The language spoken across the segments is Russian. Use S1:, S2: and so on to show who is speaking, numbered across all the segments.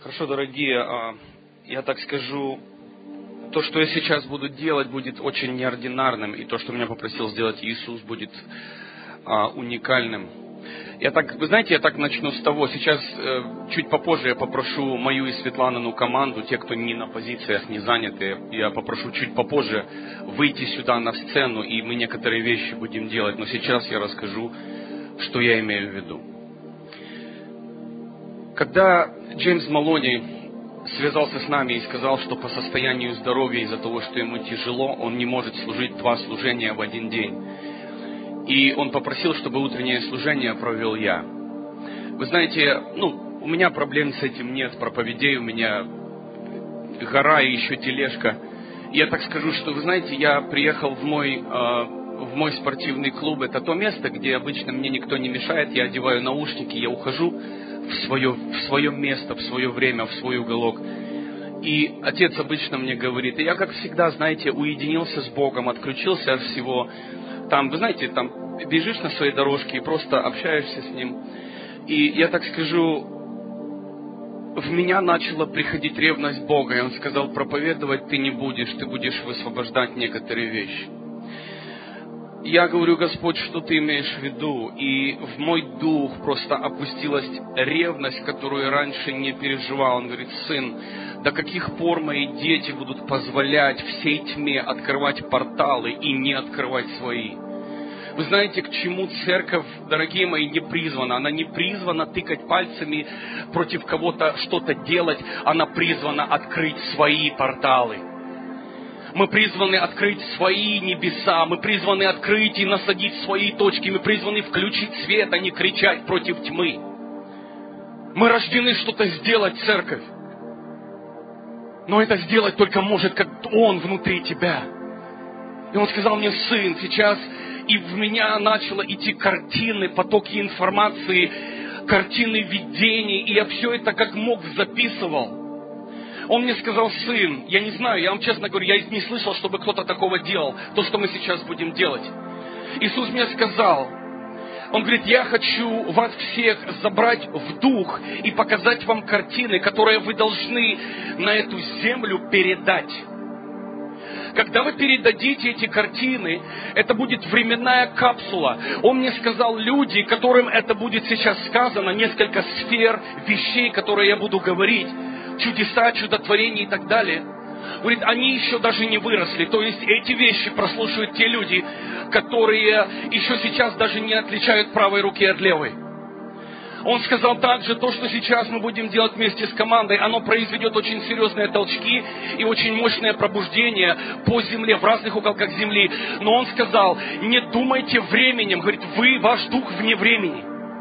S1: Хорошо, дорогие, я так скажу, то, что я сейчас буду делать, будет очень неординарным, и то, что меня попросил сделать Иисус, будет уникальным. Вы знаете, я так начну с того, сейчас чуть попозже я попрошу мою и Светланину команду, те, кто не на позициях, не заняты, я попрошу чуть попозже выйти сюда на сцену, и мы некоторые вещи будем делать, но сейчас я расскажу, что я имею в виду. Когда Джеймс Малони связался с нами и сказал, что по состоянию здоровья, из-за того, что ему тяжело, он не может служить 2 служения в один день. И он попросил, чтобы утреннее служение провел я. Вы знаете, у меня проблем с этим нет, проповедей у меня гора и еще тележка. И я так скажу, что, вы знаете, я приехал в мой спортивный клуб. Это то место, где обычно мне никто не мешает. Я одеваю наушники, я ухожу в свое место, в свое время, в свой уголок. И отец обычно мне говорит, и я, как всегда, знаете, уединился с Богом, отключился от всего. Там, вы знаете, там бежишь на своей дорожке и просто общаешься с Ним. И я так скажу, в меня начала приходить ревность Бога. И Он сказал, проповедовать ты не будешь, ты будешь высвобождать некоторые вещи. Я говорю, Господь, что ты имеешь в виду? И в мой дух просто опустилась ревность, которую я раньше не переживал. Он говорит, сын, до каких пор мои дети будут позволять всей тьме открывать порталы и не открывать свои? Вы знаете, к чему церковь, дорогие мои, не призвана? Она не призвана тыкать пальцами против кого-то что-то делать. Она призвана открыть свои порталы. Мы призваны открыть свои небеса, мы призваны открыть и насадить свои точки, мы призваны включить свет, а не кричать против тьмы. Мы рождены что-то сделать, церковь. Но это сделать только может, как Он внутри тебя. И Он сказал мне, сын, сейчас и в меня начало идти картины, потоки информации, картины видений, и я все это как мог записывал. Он мне сказал, сын, я не знаю, я вам честно говорю, я не слышал, чтобы кто-то такого делал, то, что мы сейчас будем делать. Иисус мне сказал, Он говорит, я хочу вас всех забрать в дух и показать вам картины, которые вы должны на эту землю передать. Когда вы передадите эти картины, это будет временная капсула. Он мне сказал, люди, которым это будет сейчас сказано, несколько сфер, вещей, которые я буду говорить, чудеса, чудотворения и так далее. Говорит, они еще даже не выросли. То есть эти вещи прослушивают те люди, которые еще сейчас даже не отличают правой руки от левой. Он сказал также, то, что сейчас мы будем делать вместе с командой, оно произведет очень серьезные толчки и очень мощное пробуждение по земле, в разных уголках земли. Но он сказал, не думайте временем. Говорит, ваш дух вне времени.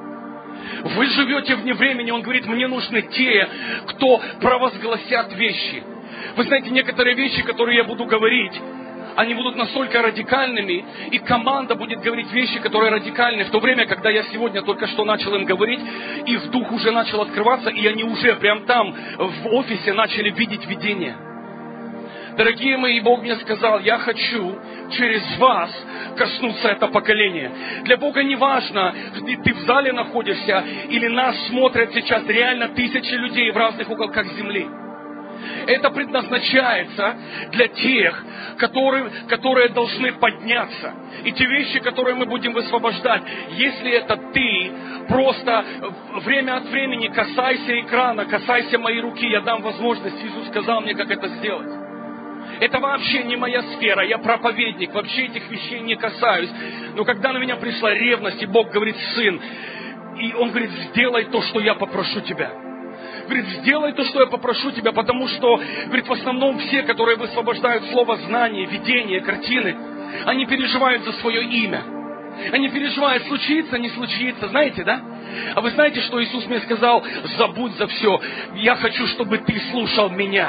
S1: Вы живете вне времени. Он говорит, мне нужны те, кто провозгласят вещи. Вы знаете, некоторые вещи, которые я буду говорить, они будут настолько радикальными, и команда будет говорить вещи, которые радикальны. В то время, когда я сегодня только что начал им говорить, их дух уже начал открываться, и они уже прям там, в офисе, начали видеть видение. Дорогие мои, Бог мне сказал, я хочу через вас коснуться это поколение. Для Бога не важно, ты в зале находишься, или нас смотрят сейчас реально тысячи людей в разных уголках земли. Это предназначается для тех, которые должны подняться. И те вещи, которые мы будем высвобождать, если это ты, просто время от времени касайся экрана, касайся моей руки, я дам возможность. Иисус сказал мне, как это сделать. Это вообще не моя сфера, я проповедник, вообще этих вещей не касаюсь. Но когда на меня пришла ревность, и Бог говорит, сын, и Он говорит, сделай то, что я попрошу тебя. Говорит, сделай то, что я попрошу тебя, потому что, говорит, в основном все, которые высвобождают слово знание, видение, картины, они переживают за свое имя. Они переживают, случится, не случится, знаете, да? А вы знаете, что Иисус мне сказал? Забудь за все. Я хочу, чтобы ты слушал меня.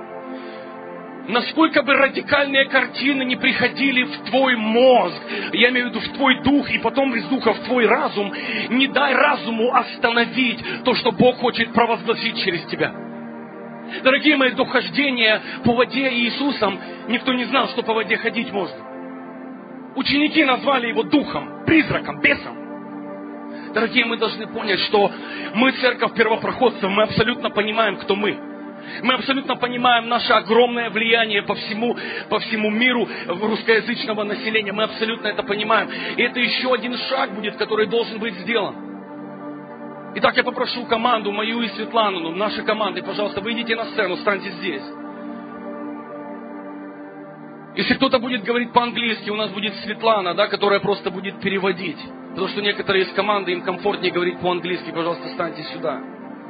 S1: Насколько бы радикальные картины не приходили в твой мозг, я имею в виду в твой дух, и потом из духа в твой разум, не дай разуму остановить то, что Бог хочет провозгласить через тебя. Дорогие мои, до хождения по воде Иисусом никто не знал, что по воде ходить можно. Ученики назвали его духом, призраком, бесом. Дорогие, мы должны понять, что мы церковь первопроходцев, мы абсолютно понимаем, кто мы. Мы абсолютно понимаем наше огромное влияние по всему миру русскоязычного населения. Мы абсолютно это понимаем. И это еще один шаг будет, который должен быть сделан. Итак, я попрошу команду, мою и Светлану, наши команды, пожалуйста, выйдите на сцену, станьте здесь. Если кто-то будет говорить по-английски, у нас будет Светлана, да, которая просто будет переводить. Потому что некоторые из команды, им комфортнее говорить по-английски. Пожалуйста, станьте сюда.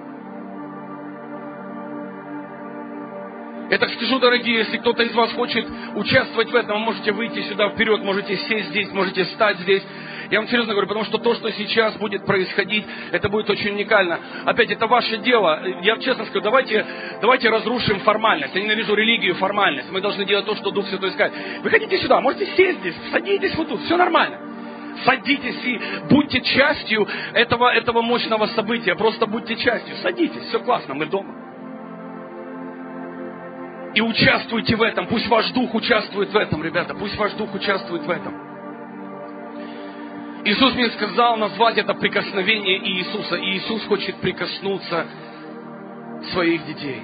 S1: Я так скажу, дорогие, если кто-то из вас хочет участвовать в этом, вы можете выйти сюда вперед, можете сесть здесь, можете стать здесь. Я вам серьезно говорю, потому что то, что сейчас будет происходить, это будет очень уникально. Опять, это ваше дело. Я честно скажу, давайте разрушим формальность. Я ненавижу религию, формальность. Мы должны делать то, что Дух Святой скажет. Вы хотите сюда, можете сесть здесь, садитесь вот тут, все нормально. Садитесь и будьте частью этого мощного события. Просто будьте частью. Садитесь, все классно, мы дома. И участвуйте в этом. Пусть ваш дух участвует в этом, ребята. Пусть ваш дух участвует в этом. Иисус мне сказал назвать это прикосновение Иисуса. И Иисус хочет прикоснуться своих детей.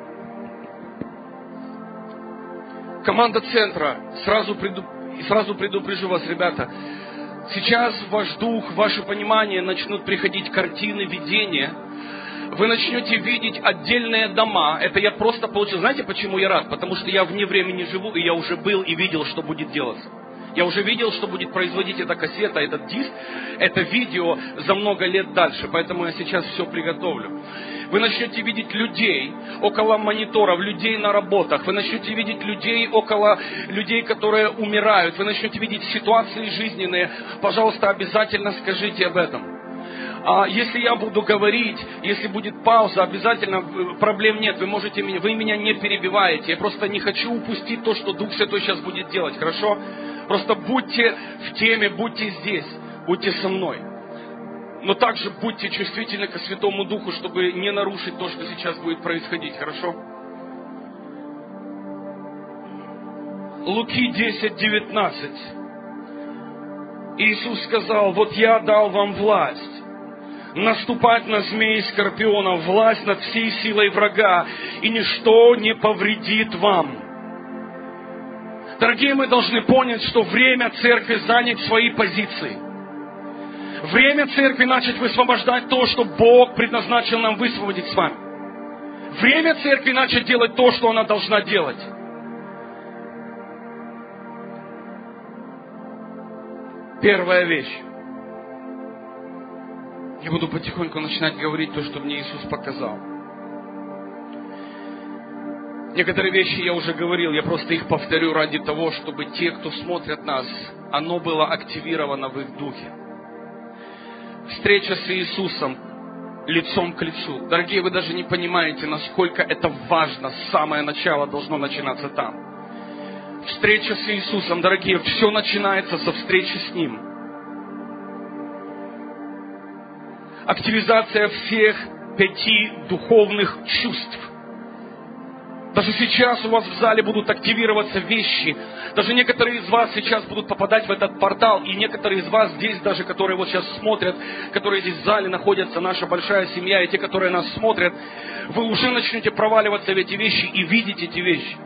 S1: Команда центра, сразу предупрежу вас, ребята. Сейчас ваш дух, ваше понимание начнут приходить картины, видения. Вы начнете видеть отдельные дома. Это я просто получил. Знаете, почему я рад? Потому что я вне времени живу, и я уже был и видел, что будет делаться. Я уже видел, что будет производить эта кассета, этот диск, это видео за много лет дальше. Поэтому я сейчас все приготовлю. Вы начнете видеть людей около мониторов, людей на работах. Вы начнете видеть людей, которые умирают. Вы начнете видеть ситуации жизненные. Пожалуйста, обязательно скажите об этом. Если я буду говорить, если будет пауза, обязательно проблем нет. Вы меня не перебиваете. Я просто не хочу упустить то, что Дух Святой сейчас будет делать. Хорошо? Просто будьте в теме, будьте здесь, будьте со мной. Но также будьте чувствительны к Святому Духу, чтобы не нарушить то, что сейчас будет происходить. Хорошо? Луки 10:19. Иисус сказал: вот я дал вам власть наступать на змей и скорпионов, власть над всей силой врага, и ничто не повредит вам. Дорогие, мы должны понять, что время церкви занять свои позиции. Время церкви начать высвобождать то, что Бог предназначил нам высвободить с вами. Время церкви начать делать то, что она должна делать. Первая вещь. Я буду потихоньку начинать говорить то, что мне Иисус показал. Некоторые вещи я уже говорил, я просто их повторю ради того, чтобы те, кто смотрят нас, оно было активировано в их духе. Встреча с Иисусом лицом к лицу. Дорогие, вы даже не понимаете, насколько это важно. Самое начало должно начинаться там. Встреча с Иисусом, дорогие, все начинается со встречи с Ним. Активизация всех 5 духовных чувств. Даже сейчас у вас в зале будут активироваться вещи. Даже некоторые из вас сейчас будут попадать в этот портал. И некоторые из вас здесь даже, которые вот сейчас смотрят, которые здесь в зале находятся, наша большая семья, и те, которые нас смотрят, вы уже начнете проваливаться в эти вещи и видеть эти вещи.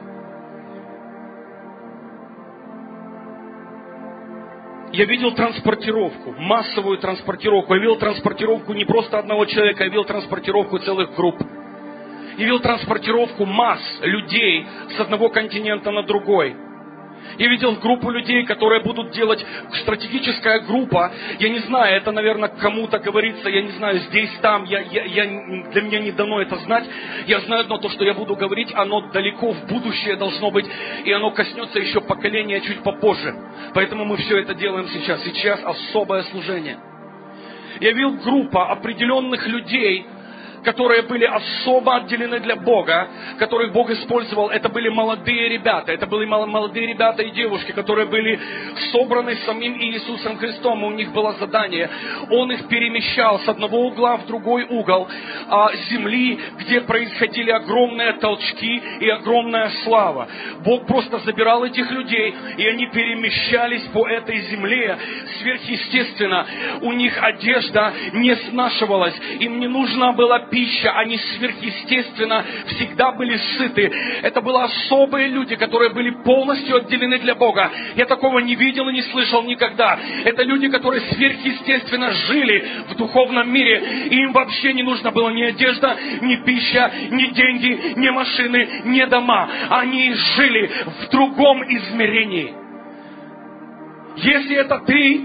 S1: Я видел транспортировку, массовую транспортировку. Я видел транспортировку не просто одного человека, я видел транспортировку целых групп. Я видел транспортировку масс людей с одного континента на другой. Я видел группу людей, которые будут делать стратегическая группа. Я не знаю, это, наверное, кому-то говорится, я не знаю, здесь, там. Для меня не дано это знать. Я знаю одно, то, что я буду говорить, оно далеко в будущее должно быть. И оно коснется еще поколения чуть попозже. Поэтому мы все это делаем сейчас. Сейчас особое служение. Я видел группу определенных людей, которые были особо отделены для Бога, которых Бог использовал, это были молодые ребята. Это были молодые ребята и девушки, которые были собраны самим Иисусом Христом. И у них было задание. Он их перемещал с одного угла в другой угол земли, где происходили огромные толчки и огромная слава. Бог просто забирал этих людей, и они перемещались по этой земле сверхъестественно. У них одежда не снашивалась, им не нужна была пища, они сверхъестественно всегда были сыты. Это были особые люди, которые были полностью отделены для Бога. Я такого не видел и не слышал никогда. Это люди, которые сверхъестественно жили в духовном мире, и им вообще не нужно было ни одежда, ни пища, ни деньги, ни машины, ни дома. Они жили в другом измерении. Если это ты,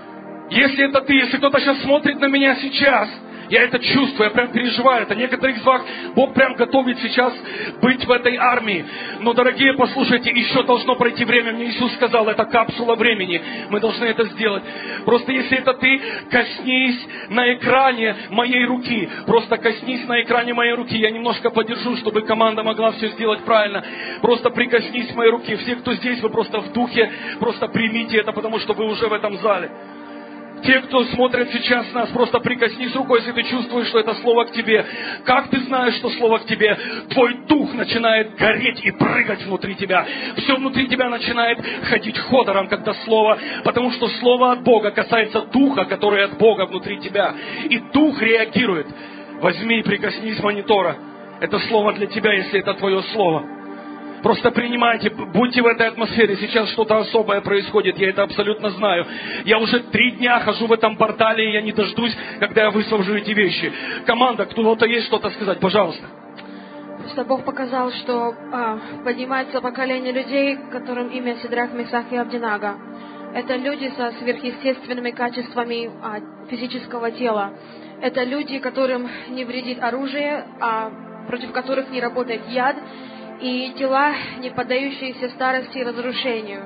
S1: если кто-то сейчас смотрит на меня сейчас, я это чувствую, я прям переживаю это. Некоторых из вас Бог прям готовит сейчас быть в этой армии. Но, дорогие, послушайте, еще должно пройти время. Мне Иисус сказал, это капсула времени. Мы должны это сделать. Просто если это ты, коснись на экране моей руки. Просто коснись на экране моей руки. Я немножко подержу, чтобы команда могла все сделать правильно. Просто прикоснись к моей руке. Все, кто здесь, вы просто в духе, просто примите это, потому что вы уже в этом зале. Те, кто смотрит сейчас нас, просто прикоснись рукой, если ты чувствуешь, что это слово к тебе. Как ты знаешь, что слово к тебе? Твой дух начинает гореть и прыгать внутри тебя. Все внутри тебя начинает ходить ходором, когда слово, потому что слово от Бога касается духа, который от Бога внутри тебя. И дух реагирует. Возьми и прикоснись монитора. Это слово для тебя, если это твое слово. Просто принимайте, будьте в этой атмосфере. Сейчас что-то особое происходит, я это абсолютно знаю. Я уже 3 дня хожу в этом портале, и я не дождусь, когда я высвобожу эти вещи. Команда, кто-то есть что-то сказать, пожалуйста.
S2: Просто Бог показал, что поднимается поколение людей, которым имя Сидрах, Месах и Авдинага. Это люди со сверхъестественными качествами физического тела. Это люди, которым не вредит оружие, против которых не работает яд, и тела, не поддающиеся старости и разрушению.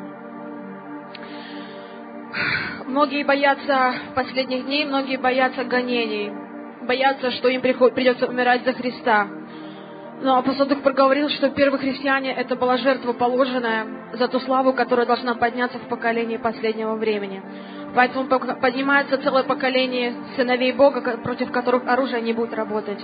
S2: Многие боятся последних дней, многие боятся гонений, боятся, что им придется умирать за Христа. Но апостол Дух проговорил, что первые христиане — это была жертва, положенная за ту славу, которая должна подняться в поколении последнего времени. Поэтому поднимается целое поколение сыновей Бога, против которых оружие не будет работать.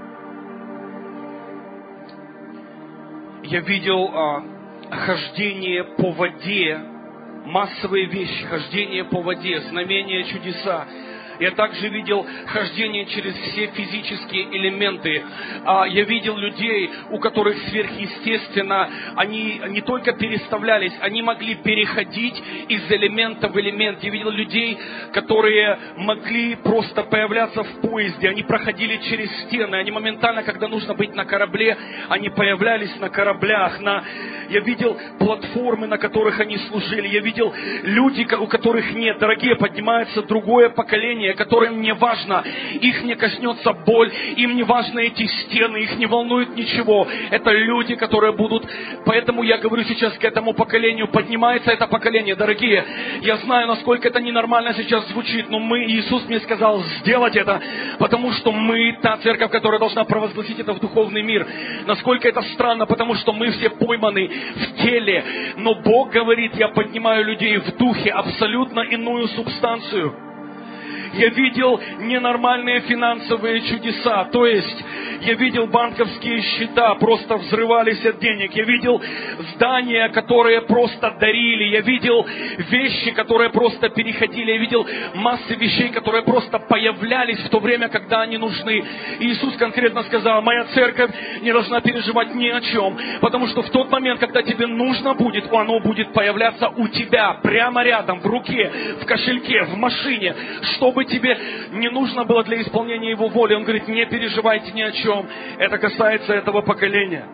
S1: Я видел хождение по воде, массовые вещи, хождение по воде, знамения, чудеса. Я также видел хождение через все физические элементы. Я видел людей, у которых сверхъестественно, они не только переставлялись, они могли переходить из элемента в элемент. Я видел людей, которые могли просто появляться в поезде, они проходили через стены, они моментально, когда нужно быть на корабле, они появлялись на кораблях. Я видел платформы, на которых они служили. Я видел люди, у которых нет. Дорогие, поднимается другое поколение, которым не важно, их не коснется боль, им не важно эти стены, их не волнует ничего. Это люди, которые будут... Поэтому я говорю сейчас к этому поколению, поднимается это поколение. Дорогие, я знаю, насколько это ненормально сейчас звучит, но Иисус мне сказал сделать это, потому что мы та церковь, которая должна провозгласить это в духовный мир. Насколько это странно, потому что мы все пойманы в теле, но Бог говорит, я поднимаю людей в духе, абсолютно иную субстанцию. Я видел ненормальные финансовые чудеса, то есть я видел банковские счета, просто взрывались от денег. Я видел здания, которые просто дарили. Я видел вещи, которые просто переходили. Я видел массы вещей, которые просто появлялись в то время, когда они нужны. И Иисус конкретно сказал, моя церковь не должна переживать ни о чем, потому что в тот момент, когда тебе нужно будет, оно будет появляться у тебя, прямо рядом, в руке, в кошельке, в машине, чтобы тебе не нужно было для исполнения Его воли. Он говорит, не переживайте ни о чем. Это касается этого поколения.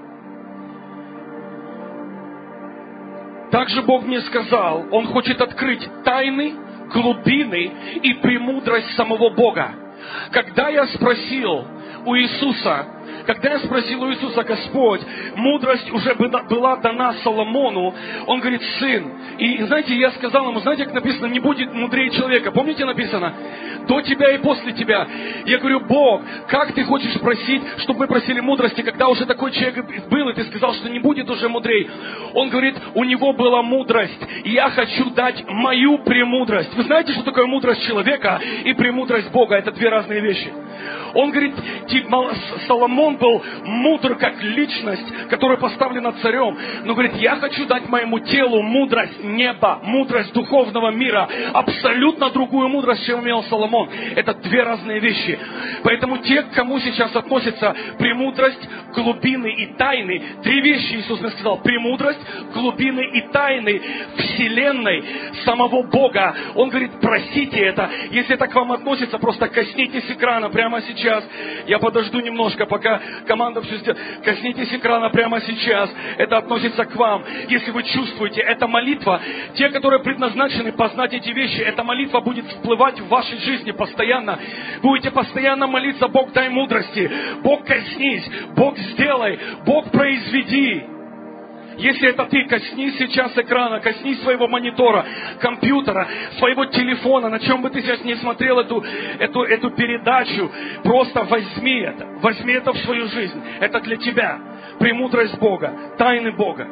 S1: Также Бог мне сказал, Он хочет открыть тайны, глубины и премудрость самого Бога. Когда я спросил
S3: у Иисуса, когда я спросил у Иисуса: Господь, мудрость уже была дана Соломону, он говорит: сын. И знаете, я сказал ему: знаете, как написано, не будет мудрее человека. Помните, написано? До тебя и после тебя. Я говорю: Бог, как ты хочешь просить, чтобы мы просили мудрости, когда уже такой человек был, и ты сказал, что не будет уже мудрей. Он говорит: у него была мудрость, и я хочу дать мою премудрость. Вы знаете, что такое мудрость человека и премудрость Бога? Это две разные вещи. Он говорит, Соломон был мудр как личность, которая поставлена царем. Но говорит: я хочу дать моему телу мудрость неба, мудрость духовного мира, абсолютно другую мудрость, чем имел Соломон. Это две разные вещи. Поэтому те, к кому сейчас относится премудрость, глубины и тайны, три вещи Иисус мне сказал: премудрость, глубины и тайны вселенной самого Бога. Он говорит: просите это. Если это к вам относится, просто коснитесь экрана прямо сейчас. Я подожду немножко, пока команда все сделает. Коснитесь экрана прямо сейчас. Это относится к вам. Если вы чувствуете, эта молитва, те, которые предназначены познать эти вещи, эта молитва будет всплывать в вашей жизни постоянно. Будете постоянно молиться: Бог, дай мудрости. Бог, коснись. Бог, сделай. Бог, произведи. Если это ты, коснись сейчас экрана, коснись своего монитора, компьютера, своего телефона, на чем бы ты сейчас не смотрел эту передачу, просто возьми это в свою жизнь. Это для тебя. Премудрость Бога, тайны Бога.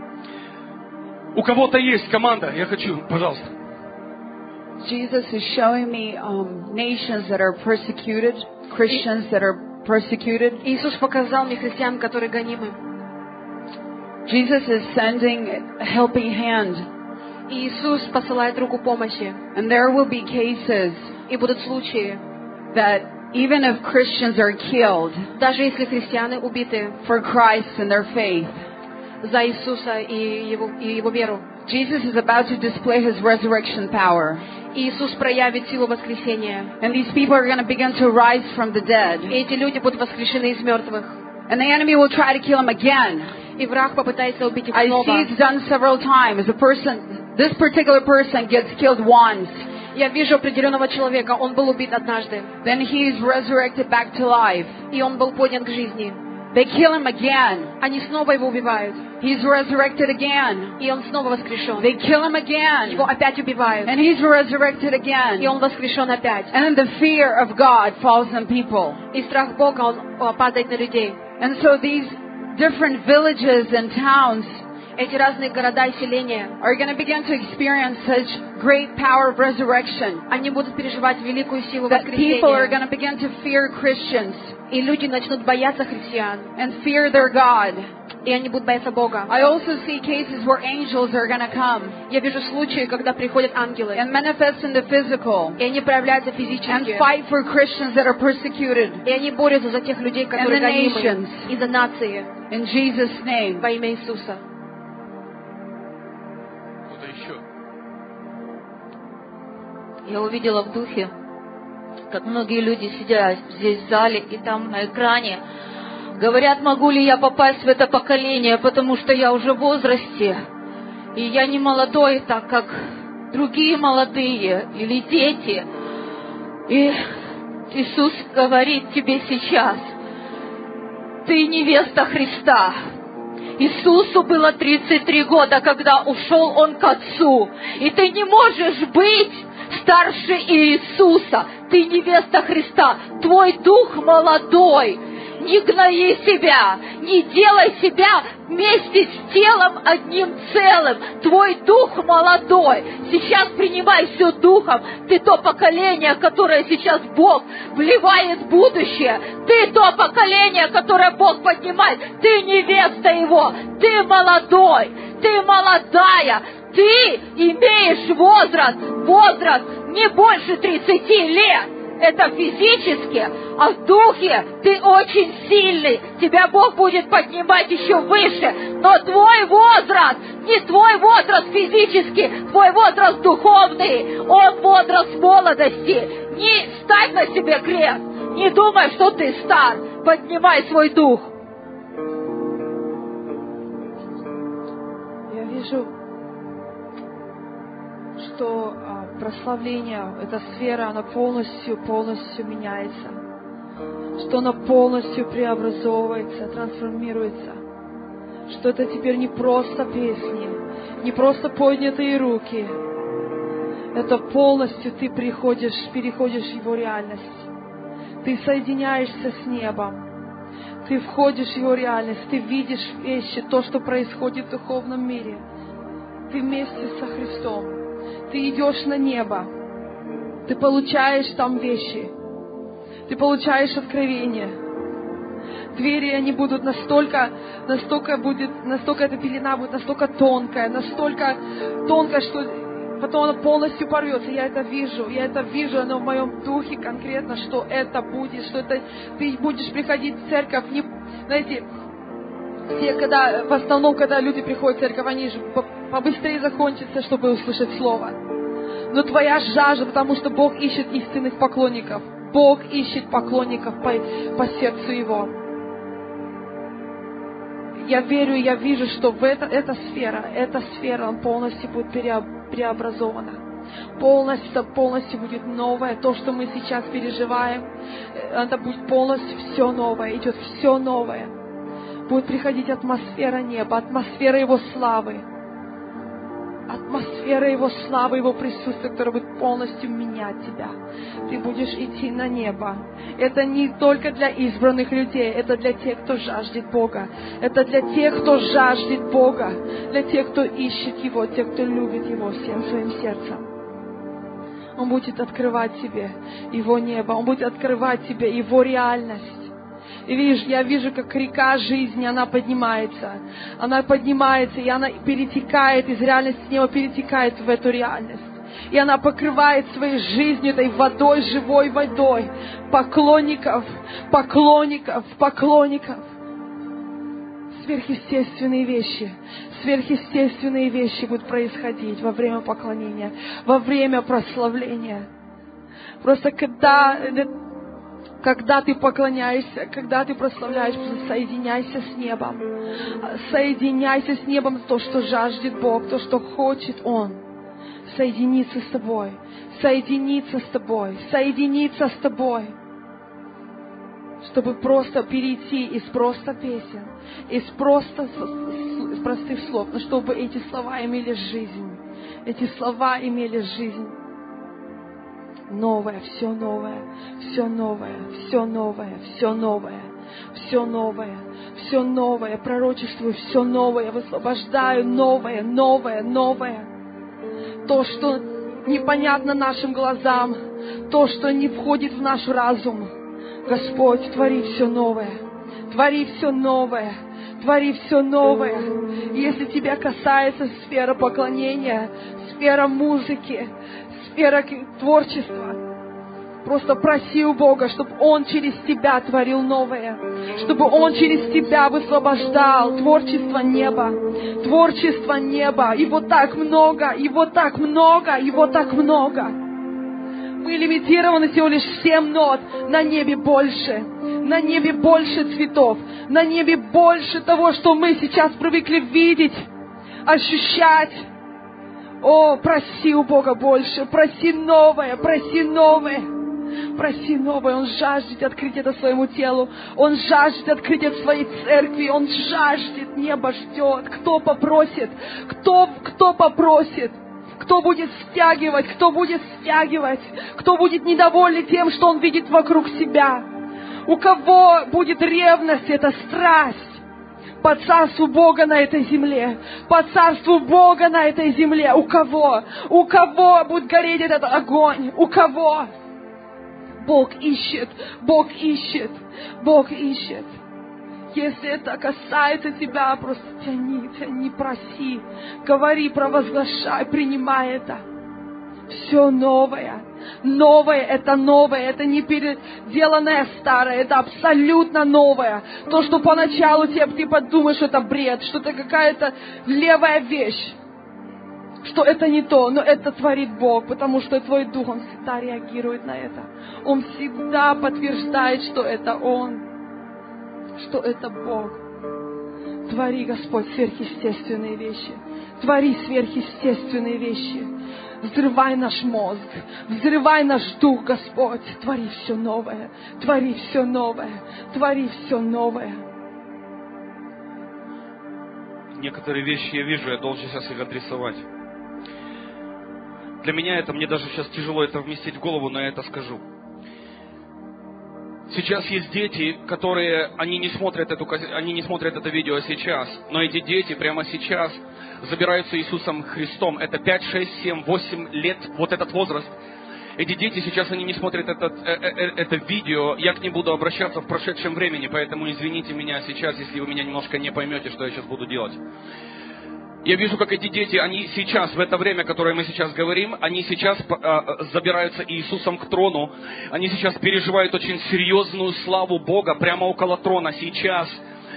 S3: У кого-то есть команда? Я хочу, пожалуйста.
S4: Jesus is showing me nations that are persecuted, Christians that are persecuted.
S2: Иисус показал мне христиан, которые гонимы.
S4: Jesus is sending a helping hand.
S2: Иисус посылает руку помощи.
S4: And there will be cases
S2: И будут случаи,
S4: that even if Christians are killed
S2: даже если христиане убиты
S4: for Christ and their faith,
S2: за Иисуса и его веру,
S4: Jesus is about to display His resurrection power.
S2: Иисус проявит силу воскресения.
S4: And these people are going to begin to rise from the dead.
S2: И эти люди будут воскрешены из мертвых.
S4: And the enemy will try to kill him again.
S2: И враг попытается убить их
S4: I
S2: снова.
S4: see it's done several times. This particular person gets killed once.
S2: Я вижу определенного человека, он был убит однажды.
S4: Then he is resurrected back to life.
S2: И он был поднят к жизни.
S4: They kill him again.
S2: Они снова его убивают.
S4: He's resurrected again.
S2: И он снова воскрешен.
S4: They kill him again.
S2: Его опять убивают.
S4: And he's resurrected again.
S2: И он воскрешен опять.
S4: And then the fear of God falls on people.
S2: И страх Бога, он падает на людей.
S4: And so these different villages and towns
S2: Эти разные города и селения
S4: are going to begin to experience such great power of resurrection.
S2: Они будут переживать великую силу
S4: That people are
S2: воскресения.
S4: going to begin to fear Christians
S2: И люди начнут бояться христиан.
S4: and fear their God.
S2: И они будут бояться Бога.
S4: I also see cases where angels are going to come
S2: Я вижу случаи, когда приходят ангелы.
S4: and manifest in the physical
S2: И они проявляются
S4: and
S2: физически.
S4: fight for Christians that are persecuted.
S2: И они борются за тех людей, которые
S4: And the
S2: гонимы.
S4: nations.
S2: И за нации.
S4: In Jesus' name.
S2: Во имя Иисуса.
S3: Кто-то еще?
S5: Я увидела в духе, как многие люди сидят здесь в зале и там на экране говорят: могу ли я попасть в это поколение, потому что я уже в возрасте, и я не молодой, так как другие молодые или дети. И Иисус говорит тебе сейчас: ты невеста Христа. Иисусу было 33 года, когда ушел Он к Отцу. И ты не можешь быть старше Иисуса. Ты невеста Христа. Твой дух молодой. Не гнои себя, не делай себя вместе с телом одним целым. Твой дух молодой. Сейчас принимай все духом. Ты то поколение, которое сейчас Бог вливает в будущее. Ты то поколение, которое Бог поднимает. Ты невеста Его. Ты молодой. Ты молодая. Ты имеешь возраст не больше 30 лет. Это физически, а в духе ты очень сильный. Тебя Бог будет поднимать еще выше. Но твой возраст, не твой возраст физический, твой возраст духовный, он возраст молодости. Не ставь на себе крест, не думай, что ты стар. Поднимай свой дух.
S6: Я вижу, что прославление, эта сфера, она полностью меняется.
S2: что она полностью преобразовывается, трансформируется, что это теперь не просто песни, не просто поднятые руки, это полностью ты переходишь в его реальность, ты соединяешься с небом, ты входишь в его реальность, ты видишь вещи, то, что происходит в духовном мире, ты вместе со Христом, ты идешь на небо, ты получаешь там вещи, ты получаешь откровения. Двери, они будут настолько эта пелена будет настолько тонкая, что потом она полностью порвется. Я это вижу, оно в моем духе конкретно, что это будет, что это ты будешь приходить в церковь, знаете, в основном, когда люди приходят в церковь, они же побыстрее закончатся, чтобы услышать слово. Но твоя жажда, потому что Бог ищет истинных поклонников. Бог ищет поклонников по сердцу Его. Я верю, я вижу, что эта сфера, он полностью будет преобразована. Полностью будет новое. То, что мы сейчас переживаем, это будет полностью все новое. Идет все новое. Будет приходить атмосфера неба, атмосфера Его славы. Атмосфера Его славы, Его присутствия, которая будет полностью менять тебя. Ты будешь идти на небо. Это не только для избранных людей, это для тех, кто жаждет Бога. Это для тех, кто жаждет Бога. Для тех, кто ищет Его, тех, кто любит Его всем своим сердцем. Он будет открывать тебе Его небо, Он будет открывать тебе Его реальность. И я вижу, как река жизни, она поднимается, и она перетекает из реальности неба, перетекает в эту реальность. И она покрывает своей жизнью, этой водой, живой водой, поклонников. Сверхъестественные вещи будут происходить во время поклонения, во время прославления. Просто когда ты поклоняешься, когда ты прославляешь, соединяйся с небом. Соединяйся с небом, то, что жаждет Бог, то, что хочет Он. Соединиться с тобой. Чтобы просто перейти из просто песен, из простых слов, но чтобы эти слова имели жизнь. Новое, все новое. Пророчествую все новое, высвобождаю новое. То, что непонятно нашим глазам, то, что не входит в наш разум. Господь, твори все новое. Если тебя касается сфера поклонения, сфера музыки, сфера творчества, просто проси у Бога, чтобы Он через тебя творил новое, чтобы Он через тебя высвобождал творчество неба. Его так много. Мы лимитированы всего лишь 7 нот. На небе больше цветов, на небе больше того, что мы сейчас привыкли видеть, ощущать. О, проси у Бога больше, проси новое. Он жаждет открыть это своему телу, Он жаждет открыть это своей церкви, Он жаждет, небо ждет. Кто попросит? Кто будет стягивать? Кто будет недоволен тем, что он видит вокруг себя? У кого будет ревность, это страсть по царству Бога на этой земле? У кого? У кого будет гореть этот огонь? У кого? Бог ищет. Если это касается тебя, просто тяни, проси, говори, провозглашай, принимай это. Все новое. Это не переделанное старое, это абсолютно новое. То, что поначалу ты подумаешь, что это бред, что это какая-то левая вещь, что это не то, но это творит Бог, потому что твой дух, он всегда реагирует на это. Он всегда подтверждает, что это Он. Что это Бог. Твори, Господь, сверхъестественные вещи. Твори сверхъестественные вещи. Взрывай наш мозг, взрывай наш дух, Господь. Твори все новое, твори все новое, твори все новое.
S3: Некоторые вещи я вижу, я должен сейчас их адресовать. Для меня это, мне даже сейчас тяжело это вместить в голову, но я это скажу. Сейчас есть дети, которые, они не смотрят это видео сейчас, но эти дети прямо сейчас забираются Иисусом Христом. Это 5, 6, 7, 8 лет, вот этот возраст. Эти дети сейчас, они не смотрят это видео. Я к ним буду обращаться в прошедшем времени, поэтому извините меня сейчас, если вы меня немножко не поймете, что я сейчас буду делать. Я вижу, как эти дети, они сейчас, в это время, которое мы сейчас говорим, они сейчас забираются Иисусом к трону. Они сейчас переживают очень серьезную славу Бога прямо около трона сейчас.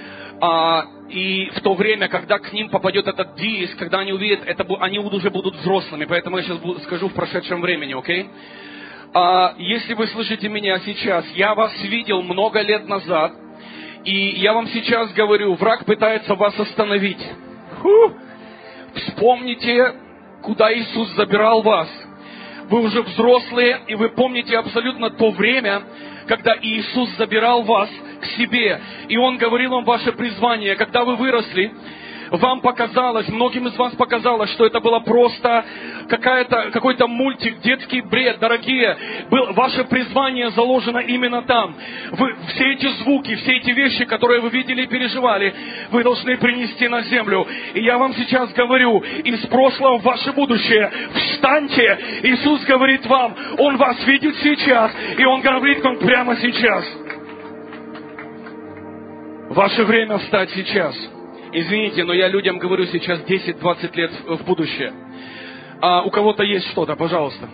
S3: И в то время, когда к ним попадет этот диск, когда они увидят, они уже будут взрослыми. Поэтому я сейчас скажу в прошедшем времени, окей? Если вы слышите меня сейчас, я вас видел много лет назад, и я вам сейчас говорю, враг пытается вас остановить. Вспомните, куда Иисус забирал вас. Вы уже взрослые, и вы помните абсолютно то время, когда Иисус забирал вас к себе. И Он говорил вам ваше призвание. Когда вы выросли, вам показалось, многим из вас показалось, что это было просто какой-то мультик, детский бред, дорогие. Ваше призвание заложено именно там. Все эти звуки, все эти вещи, которые вы видели и переживали, вы должны принести на землю. И я вам сейчас говорю, из прошлого в ваше будущее, встаньте. Иисус говорит вам, Он вас видит сейчас, и Он говорит вам прямо сейчас. Ваше время встать сейчас. Извините, но я людям говорю сейчас 10-20 лет в будущее. У кого-то есть что-то, пожалуйста.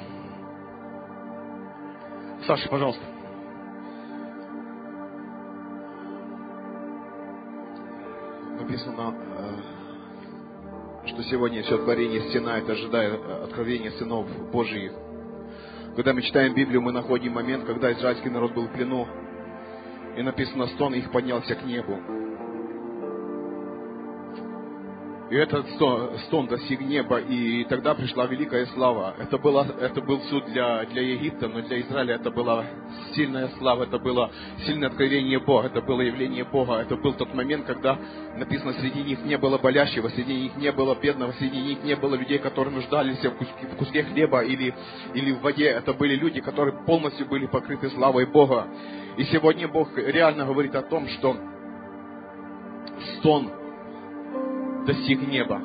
S3: Саша, пожалуйста.
S6: Написано, что сегодня все творение стенает, ожидая откровения сынов Божьих. Когда мы читаем Библию, мы находим момент, когда израильский народ был в плену. И написано, стон их поднялся к небу. И этот стон достиг неба, и тогда пришла великая слава. Это был суд для Египта, но для Израиля это была сильная слава, это было сильное откровение Бога, это было явление Бога. Это был тот момент, когда написано, среди них не было болящего, среди них не было бедного, среди них не было людей, которые нуждались в куске хлеба или в воде. Это были люди, которые полностью были покрыты славой Бога. И сегодня Бог реально говорит о том, что стон достиг неба.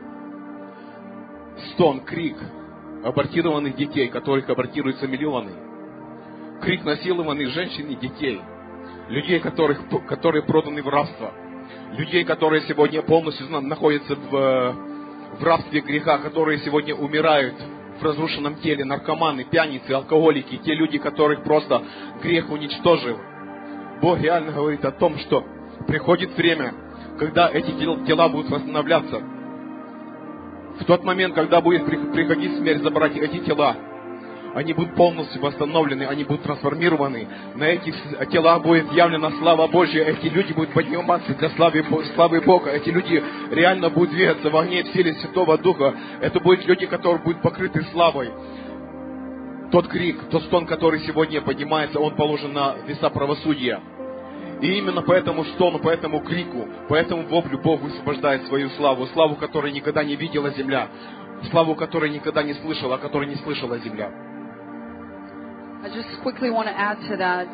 S6: Стон, крик абортированных детей, которых абортируются миллионы. Крик насилованных женщин и детей. Людей, которые проданы в рабство. Людей, которые сегодня полностью находятся в рабстве греха, которые сегодня умирают в разрушенном теле. Наркоманы, пьяницы, алкоголики. Те люди, которых просто грех уничтожил. Бог реально говорит о том, что приходит время, когда эти тела будут восстанавливаться. В тот момент, когда будет приходить смерть забрать эти тела, они будут полностью восстановлены, они будут трансформированы. На этих телах будет явлена слава Божья. Эти люди будут подниматься для славы Бога. Эти люди реально будут двигаться в огне в силе Святого Духа. Это будут люди, которые будут покрыты славой. Тот крик, тот стон, который сегодня поднимается, он положен на веса правосудия. И именно по этому стону, по этому крику, по этому воплю Бог высвобождает свою славу. Славу, которой никогда не видела земля. Славу, которой никогда не слышала, которой не слышала земля.
S4: I just quickly want to add to that.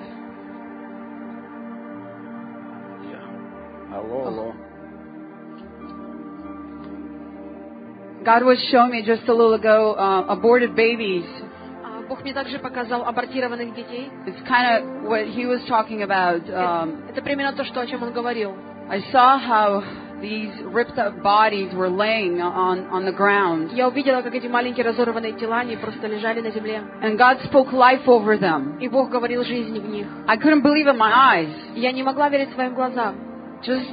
S6: Алло.
S4: God was showing me just a little ago aborted babies.
S2: Бог мне также показал абортированных детей.
S4: It's kind of what he was talking about.
S2: Это примерно то, о чем он говорил.
S4: I saw how these ripped up bodies were laying on the ground.
S2: Я увидела, как эти маленькие разорванные тела, они просто лежали на земле.
S4: And God spoke life over them.
S2: И Бог говорил жизнь в них.
S4: I couldn't believe it in my eyes.
S2: Я не могла верить своим глазам.
S4: Just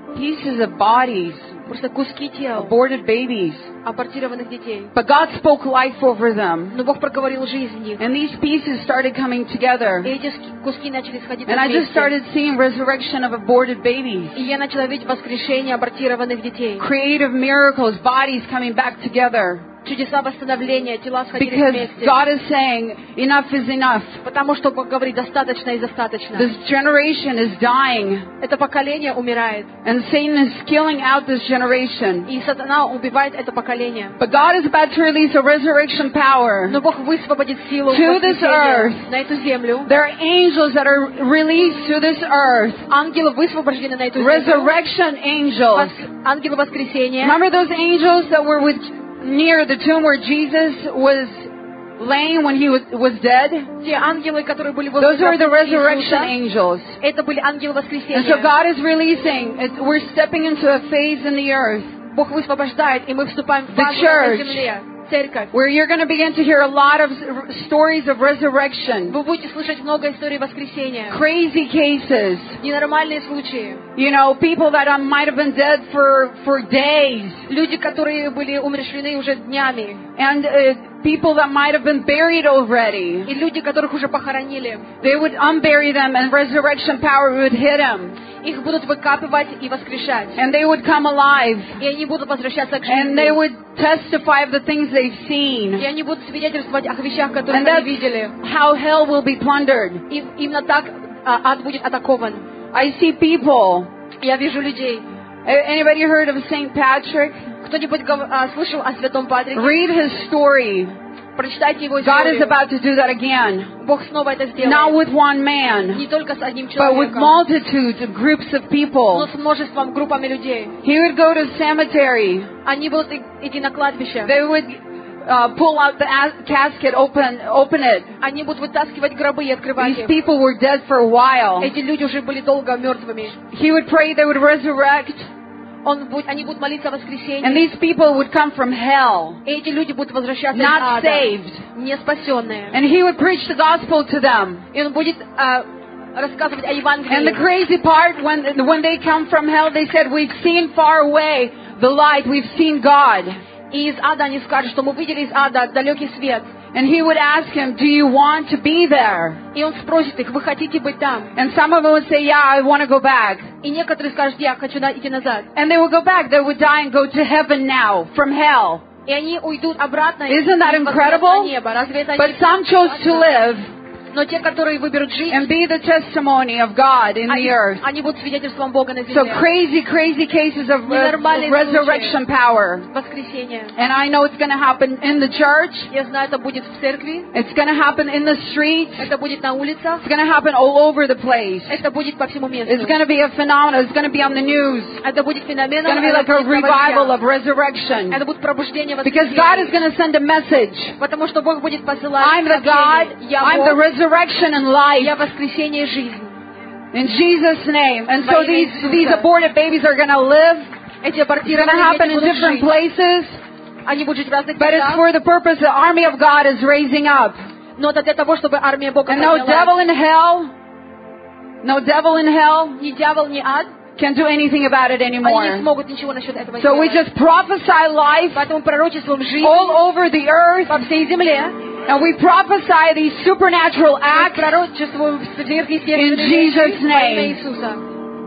S4: pieces of bodies,
S2: просто куски тел
S4: aborted babies.
S2: абортированных детей.
S4: But God spoke life over them.
S2: Но Бог проговорил жизнь в них.
S4: And these pieces started coming together.
S2: И эти куски начали сходить
S4: And I just
S2: вместе.
S4: started seeing resurrection of aborted babies.
S2: И я начала видеть воскрешение абортированных детей.
S4: Creative miracles, bodies coming back together.
S2: Чудеса восстановления, тела сходили
S4: Because
S2: вместе.
S4: God is saying, enough is enough.
S2: Потому что Бог говорит, достаточно и достаточно.
S4: This generation is dying.
S2: Это поколение умирает.
S4: And Satan is killing out this generation.
S2: И сатана убивает это поколение.
S4: But God is about to release a resurrection power.
S2: Но Бог высвободит силу
S4: To this earth.
S2: воскресения на эту землю.
S4: There are angels that are released to this earth.
S2: Ангелы высвобождены на эту землю.
S4: Resurrection angels.
S2: Ангелы воскресения.
S4: Remember those angels that were near the tomb where Jesus was laying when he was dead?
S2: Те ангелы, которые были возле
S4: Those are the resurrection
S2: Иисуса,
S4: angels.
S2: это были ангелы
S4: And so
S2: воскресения.
S4: God is releasing. We're stepping into a phase in the earth
S2: Бог высвобождает, и мы вступаем в
S4: The
S2: фазу
S4: church.
S2: на земле. Церковь.
S4: where you're going to begin to hear a lot of stories of resurrection,
S2: Вы будете слышать много историй воскресения.
S4: crazy cases.
S2: Ненормальные случаи.
S4: You know, people that might have been dead for days,
S2: Люди, которые были умершлены уже днями.
S4: and people that might have been buried already.
S2: И люди, которых уже похоронили.
S4: They would unbury them, and resurrection power would hit them,
S2: Их будут выкапывать и воскрешать.
S4: and they would come alive,
S2: И они будут возвращаться к
S4: and they
S2: жизни.
S4: would testify of the things they've
S2: И
S4: seen,
S2: они будут свидетельствовать о вещах, которые
S4: and
S2: они
S4: that's
S2: видели.
S4: how hell will be plundered.
S2: И именно так ад будет атакован.
S4: I see people.
S2: Я вижу людей.
S4: Anybody heard of Saint Patrick?
S2: Кто-нибудь слышал о Святом Патрике?
S4: Read his story.
S2: Прочитайте его
S4: God is
S2: историю.
S4: about to do that again.
S2: Бог снова это
S4: Not
S2: сделает.
S4: with one man,
S2: Не только с одним
S4: but with
S2: человеком,
S4: multitudes of groups of
S2: но
S4: people.
S2: с множеством группами людей.
S4: He would go to cemetery.
S2: Они будут идти на кладбище.
S4: They would pull out the casket, open it.
S2: Они будут вытаскивать гробы и открывать
S4: These
S2: их.
S4: people were dead for a while.
S2: Эти люди уже были долго мертвыми.
S4: He would pray they would resurrect,
S2: Они будут молиться о
S4: and
S2: воскресении.
S4: these people would come from hell,
S2: И эти люди будут возвращаться из
S4: not
S2: ада,
S4: saved.
S2: не спасенные.
S4: And he would preach the gospel to them.
S2: И он будет рассказывать о
S4: And the
S2: Евангелии.
S4: crazy part, when they come from hell, they said, we've seen far away the light, we've seen God.
S2: И из ада они скажут, что мы видели из ада далекий свет.
S4: And he would ask him, do you want to be there?
S2: И он спросит их, вы хотите быть там?
S4: And some of them would say, yeah, I want to go back.
S2: И некоторые скажут, я хочу идти назад.
S4: And they would go back. They would die and go to heaven now from hell.
S2: И они уйдут обратно
S4: Isn't that
S2: и возвратятся
S4: incredible?
S2: на небо. Разве это
S4: But
S2: не
S4: some chose to live
S2: Но те, которые выберут жизнь,
S4: and be the testimony of God in the earth.
S2: они будут свидетельством Бога на
S4: So
S2: земле.
S4: crazy cases of
S2: Ненормальные
S4: resurrection power.
S2: Воскресенье.
S4: And I know it's going to happen in the church.
S2: Я знаю, это будет в церкви,
S4: It's going to happen in the streets.
S2: это будет на улицах,
S4: It's going to happen all over the place.
S2: это будет по всему месту.
S4: It's going to be a phenomenon. It's going to be on the news.
S2: Это будет
S4: It's
S2: феноменом,
S4: going to be like a revival of resurrection.
S2: это будет пробуждение
S4: Because God is
S2: воскресения.
S4: going to send a message.
S2: Потому что Бог будет посылать
S4: I'm the God.
S2: сообщение. Я
S4: I'm the
S2: Бог,
S4: resurrection and life.
S2: я воскресение и жизнь.
S4: In Jesus' name. And so
S2: Во имя Иисуса.
S4: these aborted babies are going to live.
S2: Эти
S4: It's going to
S2: абортированные
S4: happen
S2: дети
S4: in
S2: будут
S4: different
S2: жить.
S4: places.
S2: Они будут жить в разных
S4: But it's
S2: местах.
S4: for the purpose the army of God is raising up.
S2: Но это для того, чтобы армия Бога
S4: And no devil in hell
S2: Ни дьявол, ни ад,
S4: can do anything about it
S2: они не
S4: anymore.
S2: смогут ничего насчет этого
S4: So we
S2: сделать.
S4: just prophesy life
S2: Поэтому пророчествуем жизнь
S4: all over the earth.
S2: по всей земле.
S4: And we prophesy these supernatural
S2: Мы
S4: acts
S2: пророчествуем сверхъестественные
S4: In Jesus'
S2: вещи во имя
S4: name.
S2: Иисуса.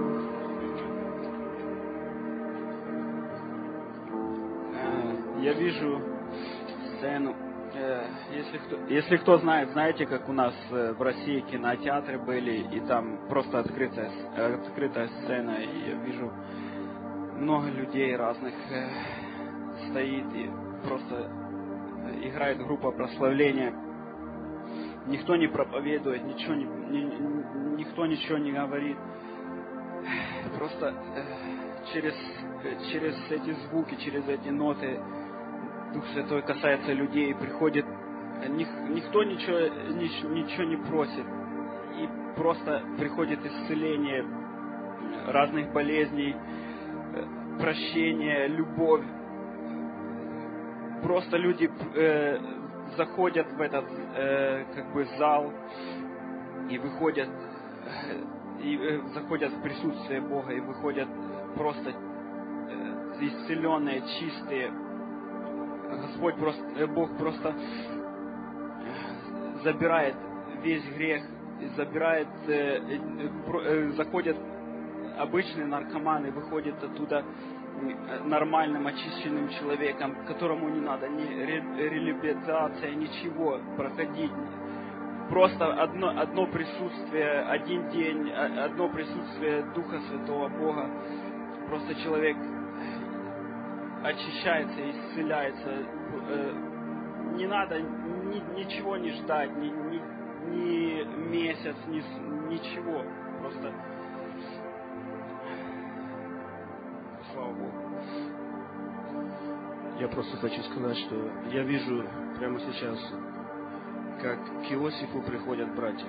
S7: Я вижу сцену. Если кто знает, знаете, как у нас в России кинотеатры были, и там просто открытая сцена, и я вижу много людей разных стоит и просто играет группа прославления. Никто не проповедует, никто ничего не говорит. Просто через эти звуки, через эти ноты Дух Святой касается людей, приходит, никто ничего не просит, и просто приходит исцеление разных болезней, прощение, любовь. Просто люди заходят в этот зал и выходят и заходят в присутствие Бога и выходят просто исцеленные, чистые. Господь просто, Бог просто забирает весь грех, забирает, заходят обычные наркоманы, выходят оттуда нормальным, очищенным человеком, которому не надо ни реабилитация, ничего проходить. Просто одно присутствие, один день, одно присутствие Духа Святого Бога. Просто человек очищается, исцеляется. Не надо ничего не ждать, ни месяц, ничего. Просто слава Богу.
S8: Я просто хочу сказать, что я вижу прямо сейчас, как к Иосифу приходят братья.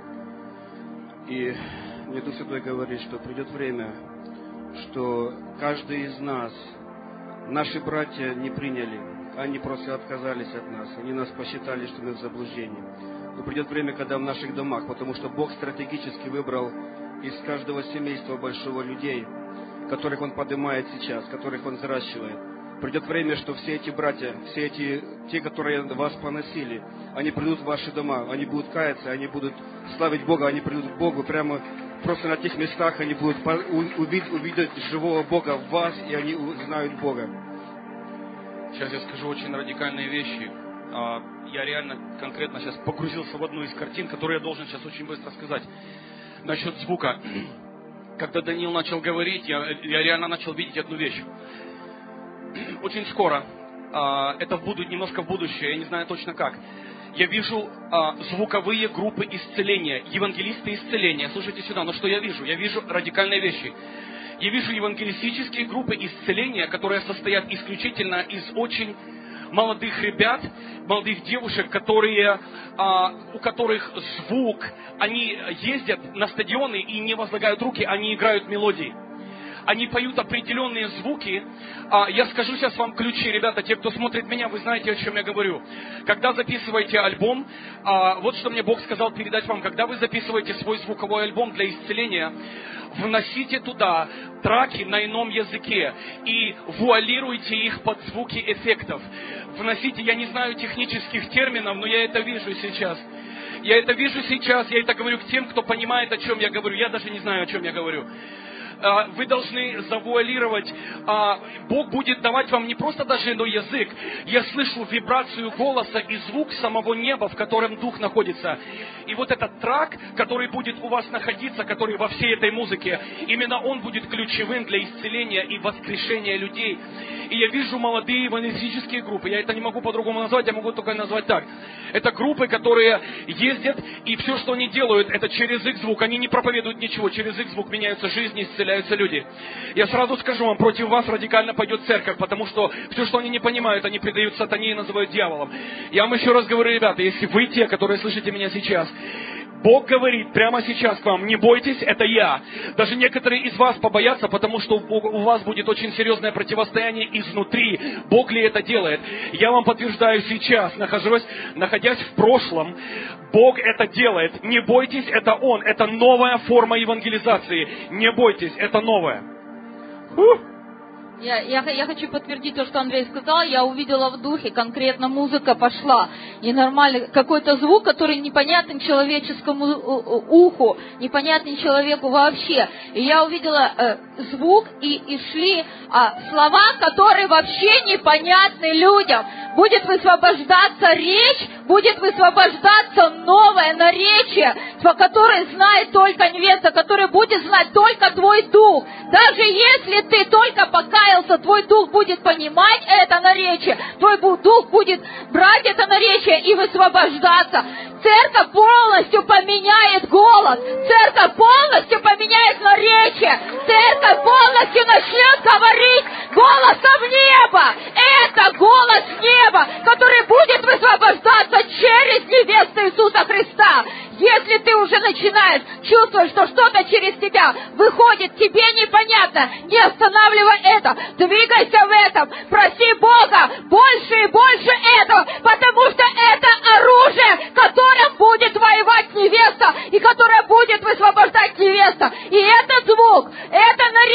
S8: И мне Дух Святой говорит, что придет время, что каждый из нас, наши братья не приняли, они просто отказались от нас, они нас посчитали, что мы в заблуждении. Но придет время, когда в наших домах, потому что Бог стратегически выбрал из каждого семейства большого людей, которых Он поднимает сейчас, которых Он взращивает. Придет время, что все эти братья, все эти, те, которые вас поносили, они придут в ваши дома, они будут каяться, они будут славить Бога, они придут к Богу прямо просто на тех местах, они будут увидеть живого Бога в вас, и они узнают Бога.
S1: Сейчас я скажу очень радикальные вещи. Я реально конкретно сейчас погрузился в одну из картин, которую я должен сейчас очень быстро сказать. Насчет звука. Когда Даниил начал говорить, я реально начал видеть одну вещь. Очень скоро, это немножко в будущее, я не знаю точно как, я вижу звуковые группы исцеления, евангелисты исцеления. Слушайте сюда, но что я вижу? Я вижу радикальные вещи. Я вижу евангелистические группы исцеления, которые состоят исключительно из очень молодых ребят, молодых девушек, у которых звук, они ездят на стадионы и не возлагают руки, они играют мелодии. Они поют определенные звуки. Я скажу сейчас вам ключи, ребята, те, кто смотрит меня, вы знаете, о чем я говорю. Когда записываете альбом, вот что мне Бог сказал передать вам, когда вы записываете свой звуковой альбом для исцеления, вносите туда траки на ином языке и вуалируйте их под звуки эффектов. Вносите, я не знаю технических терминов, но я это вижу сейчас. Я это вижу сейчас, я это говорю к тем, кто понимает, о чем я говорю. Я даже не знаю, о чем я говорю. Вы должны завуалировать. Бог будет давать вам не просто даже иной язык. Я слышу вибрацию голоса и звук самого неба, в котором Дух находится. И вот этот трак, который будет у вас находиться, который во всей этой музыке, именно он будет ключевым для исцеления и воскрешения людей. И я вижу молодые евангелистические группы. Я это не могу по-другому назвать, я могу только назвать так. Это группы, которые ездят, и все, что они делают, это через их звук. Они не проповедуют ничего, через их звук меняются жизни, исцеляются люди. Я сразу скажу вам, против вас радикально пойдет церковь, потому что все, что они не понимают, они предают сатане и называют дьяволом. Я вам еще раз говорю, ребята, если вы те, которые слышите меня сейчас, Бог говорит прямо сейчас к вам, не бойтесь, это я. Даже некоторые из вас побоятся, потому что у вас будет очень серьезное противостояние изнутри. Бог ли это делает? Я вам подтверждаю сейчас, находясь в прошлом, Бог это делает. Не бойтесь, это Он. Это новая форма евангелизации. Не бойтесь, это новое.
S5: Я хочу подтвердить то, что Андрей сказал. Я увидела в духе, конкретно музыка пошла. Ненормальный какой-то звук, который непонятен человеческому уху, непонятен человеку вообще. И я увидела звук, и шли слова, которые вообще непонятны людям. Будет высвобождаться речь, будет высвобождаться новое наречие, которое знает только невеста, которое будет знать только твой дух. Даже если ты только покаялся, твой дух будет понимать это наречие, твой дух будет брать это наречие и высвобождаться. Церковь полностью поменяет голос, церковь полностью поменяет наречие, церковь полностью начнет говорить голосом неба. Это голос неба, который будет высвобождаться через невесту Иисуса Христа. Если ты уже начинаешь чувствовать, что что-то через тебя выходит, тебе непонятно, не останавливай это, двигайся в этом, проси Бога больше и больше этого, потому что это оружие, которым будет воевать невеста и которое будет высвобождать невеста.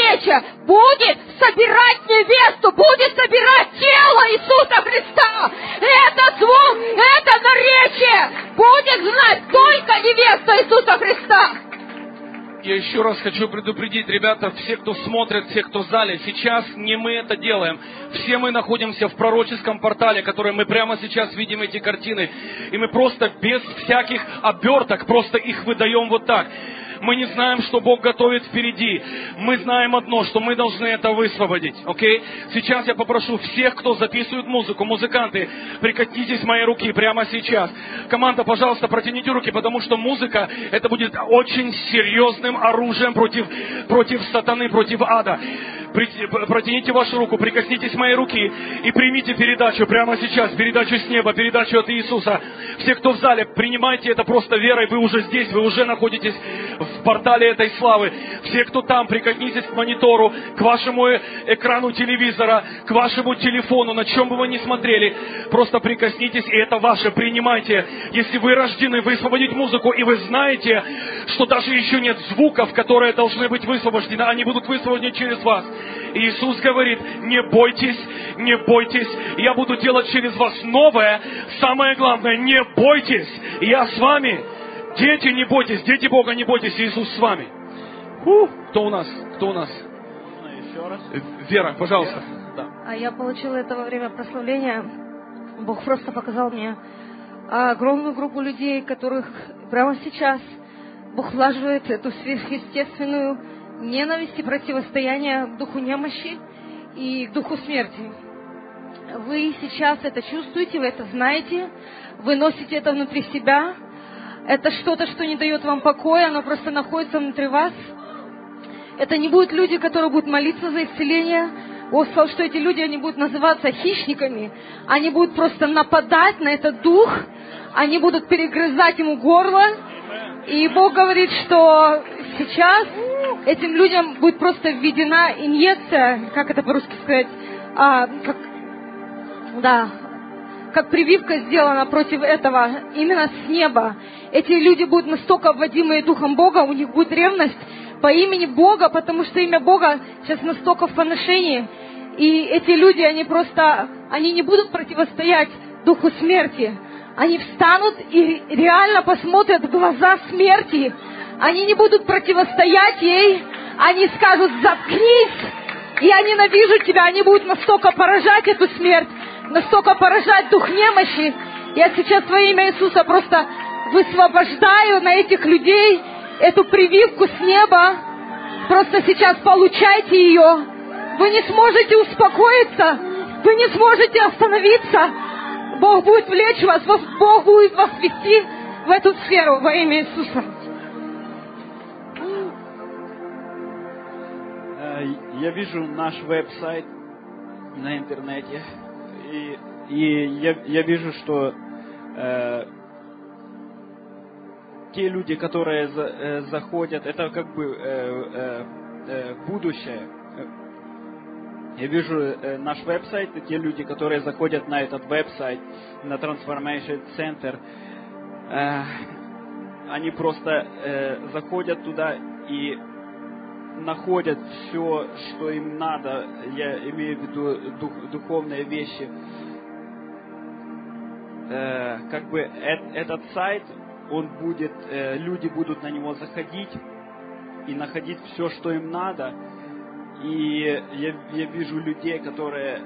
S2: наречие будет собирать невесту, будет собирать тело Иисуса Христа. Это звук, это наречие будет знать только невеста Иисуса Христа.
S3: Я еще раз хочу предупредить, ребята, все, кто смотрит, все, кто в зале, сейчас не мы это делаем. Все мы находимся в пророческом портале, который мы прямо сейчас видим эти картины. И мы просто без всяких оберток просто их выдаем вот так. Мы не знаем, что Бог готовит впереди. Мы знаем одно, что мы должны это высвободить. Окей? Сейчас я попрошу всех, кто записывает музыку, музыканты, прикоснитесь к моей руки прямо сейчас. Команда, пожалуйста, протяните руки, потому что музыка, это будет очень серьезным оружием против сатаны, против ада. Протяните вашу руку, прикоснитесь к моей руки и примите передачу прямо сейчас, передачу с неба, передачу от Иисуса. Все, кто в зале, принимайте это просто верой, вы уже здесь, вы уже находитесь в портале этой славы. Все, кто там, прикоснитесь к монитору, к вашему экрану телевизора, к вашему телефону, на чем бы вы ни смотрели, просто прикоснитесь, и это ваше, принимайте. Если вы рождены высвободить музыку, и вы знаете, что даже еще нет звуков, которые должны быть высвобождены, они будут высвобождены через вас. И Иисус говорит: не бойтесь, не бойтесь, я буду делать через вас новое. Самое главное, не бойтесь, я с вами. Дети, не бойтесь, дети Бога, не бойтесь, Иисус с вами. Кто у нас? Кто у нас?
S7: Еще раз.
S3: Вера, пожалуйста. Да.
S9: А я получила это во время прославления. Бог просто показал мне огромную группу людей, которых прямо сейчас Бог влаживает эту сверхъестественную ненависть и противостояние к духу немощи и к духу смерти. Вы сейчас это чувствуете, вы это знаете, вы носите это внутри себя. Это что-то, что не дает вам покоя, оно просто находится внутри вас. Это не будут люди, которые будут молиться за исцеление. Бог сказал, что эти люди, они будут называться хищниками. Они будут просто нападать на этот дух. Они будут перегрызать ему горло. И Бог говорит, что сейчас этим людям будет просто введена инъекция, как это по-русски сказать, как прививка сделана против этого, именно с неба. Эти люди будут настолько вводимые Духом Бога, у них будет ревность по имени Бога, потому что имя Бога сейчас настолько в поношении. И эти люди, они не будут противостоять Духу смерти. Они встанут и реально посмотрят в глаза смерти. Они не будут противостоять ей. Они скажут: заткнись, я ненавижу тебя. Они будут настолько поражать эту смерть, настолько поражать дух немощи. Я сейчас во имя Иисуса просто высвобождаю на этих людей эту прививку с неба. Просто сейчас получайте ее. Вы не сможете успокоиться, вы не сможете остановиться. Бог будет влечь вас, Бог будет вас вести в эту сферу во имя Иисуса.
S7: Я вижу наш веб-сайт на интернете, и я вижу, что те люди, которые заходят, это как бы будущее. Я вижу наш веб-сайт, и те люди, которые заходят на этот веб-сайт, на Transformation Center, они просто заходят туда и находят все, что им надо. Я имею в виду духовные вещи. Как бы этот сайт, он будет, люди будут на него заходить и находить все, что им надо. И я вижу людей, которые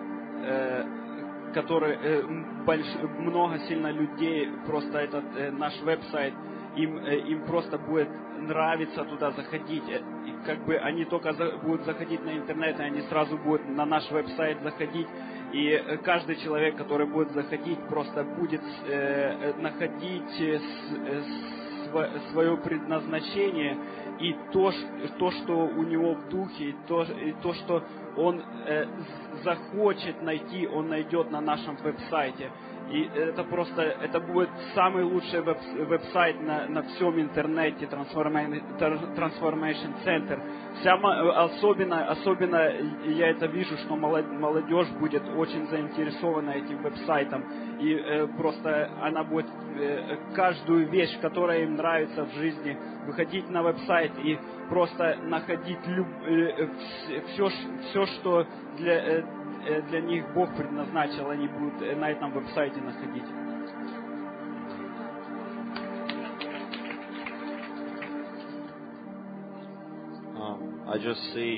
S7: много сильно людей, просто этот наш веб-сайт, им просто будет нравиться туда заходить. И как бы они только будут заходить на интернет, и они сразу будут на наш веб-сайт заходить. И каждый человек, который будет заходить, просто будет находить свое предназначение и то, что у него в духе, и то, что он захочет найти, он найдет на нашем веб-сайте. И это просто, это будет самый лучший веб-сайт на всем интернете, Transformation Center. Особенно я это вижу, что молодежь будет очень заинтересована этим веб-сайтом. И просто она будет каждую вещь, которая им нравится в жизни, выходить на веб-сайт и просто находить все, что для них Бог предназначил, они будут на этом веб-сайте находить.
S10: I just see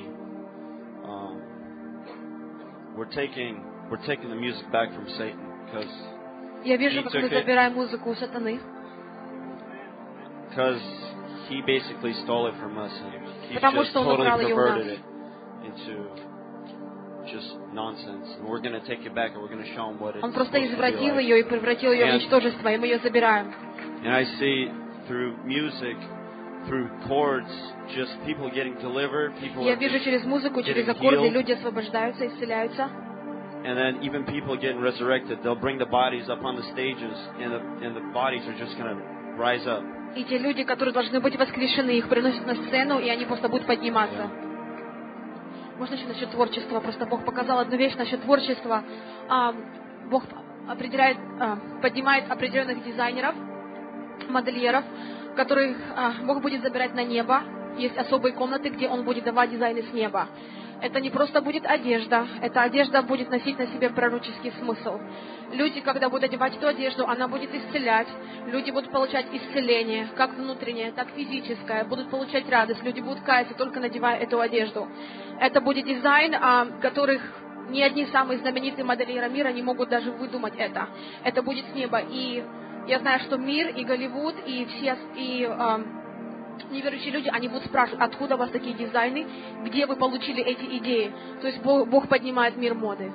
S10: we're taking the music back from Satan because
S2: Я вижу, как мы забираем музыку у сатаны.
S10: Because he basically stole it from us and he
S2: Потому
S10: just
S2: что он
S10: totally
S2: украл ее у нас.
S10: perverted it into just nonsense. And we're going to take it back and we're going to show him what it's
S2: Он просто
S10: supposed to be
S2: извратил
S10: like.
S2: ее и превратил ее в ничтожество, и мы ее забираем.
S10: And I see through music, through chords, just people getting delivered, people
S2: Я
S10: are
S2: вижу через музыку, через
S10: getting
S2: аккорды
S10: healed.
S2: люди освобождаются, исцеляются.
S10: And then even people getting resurrected. They'll bring the bodies up on the stages, and the bodies are just going to rise up.
S2: И те люди, которые должны быть воскрешены, их приносят на сцену, и они просто будут подниматься. Можно еще насчет творчества? Просто Бог показал одну вещь насчет творчества. Бог поднимает определенных дизайнеров, модельеров, которых Бог будет забирать на небо. Есть особые комнаты, где Он будет давать дизайны с неба. Это не просто будет одежда, эта одежда будет носить на себе пророческий смысл. Люди, когда будут одевать эту одежду, она будет исцелять. Люди будут получать исцеление, как внутреннее, так и физическое. Будут получать радость. Люди будут каяться, только надевая эту одежду. Это будет дизайн, которых ни одни самые знаменитые модельеры мира не могут даже выдумать это. Это будет с неба. И я знаю, что мир, и Голливуд, и все... неверующие люди, они будут спрашивать, откуда у вас такие дизайны, где вы получили эти идеи. То есть Бог поднимает мир моды.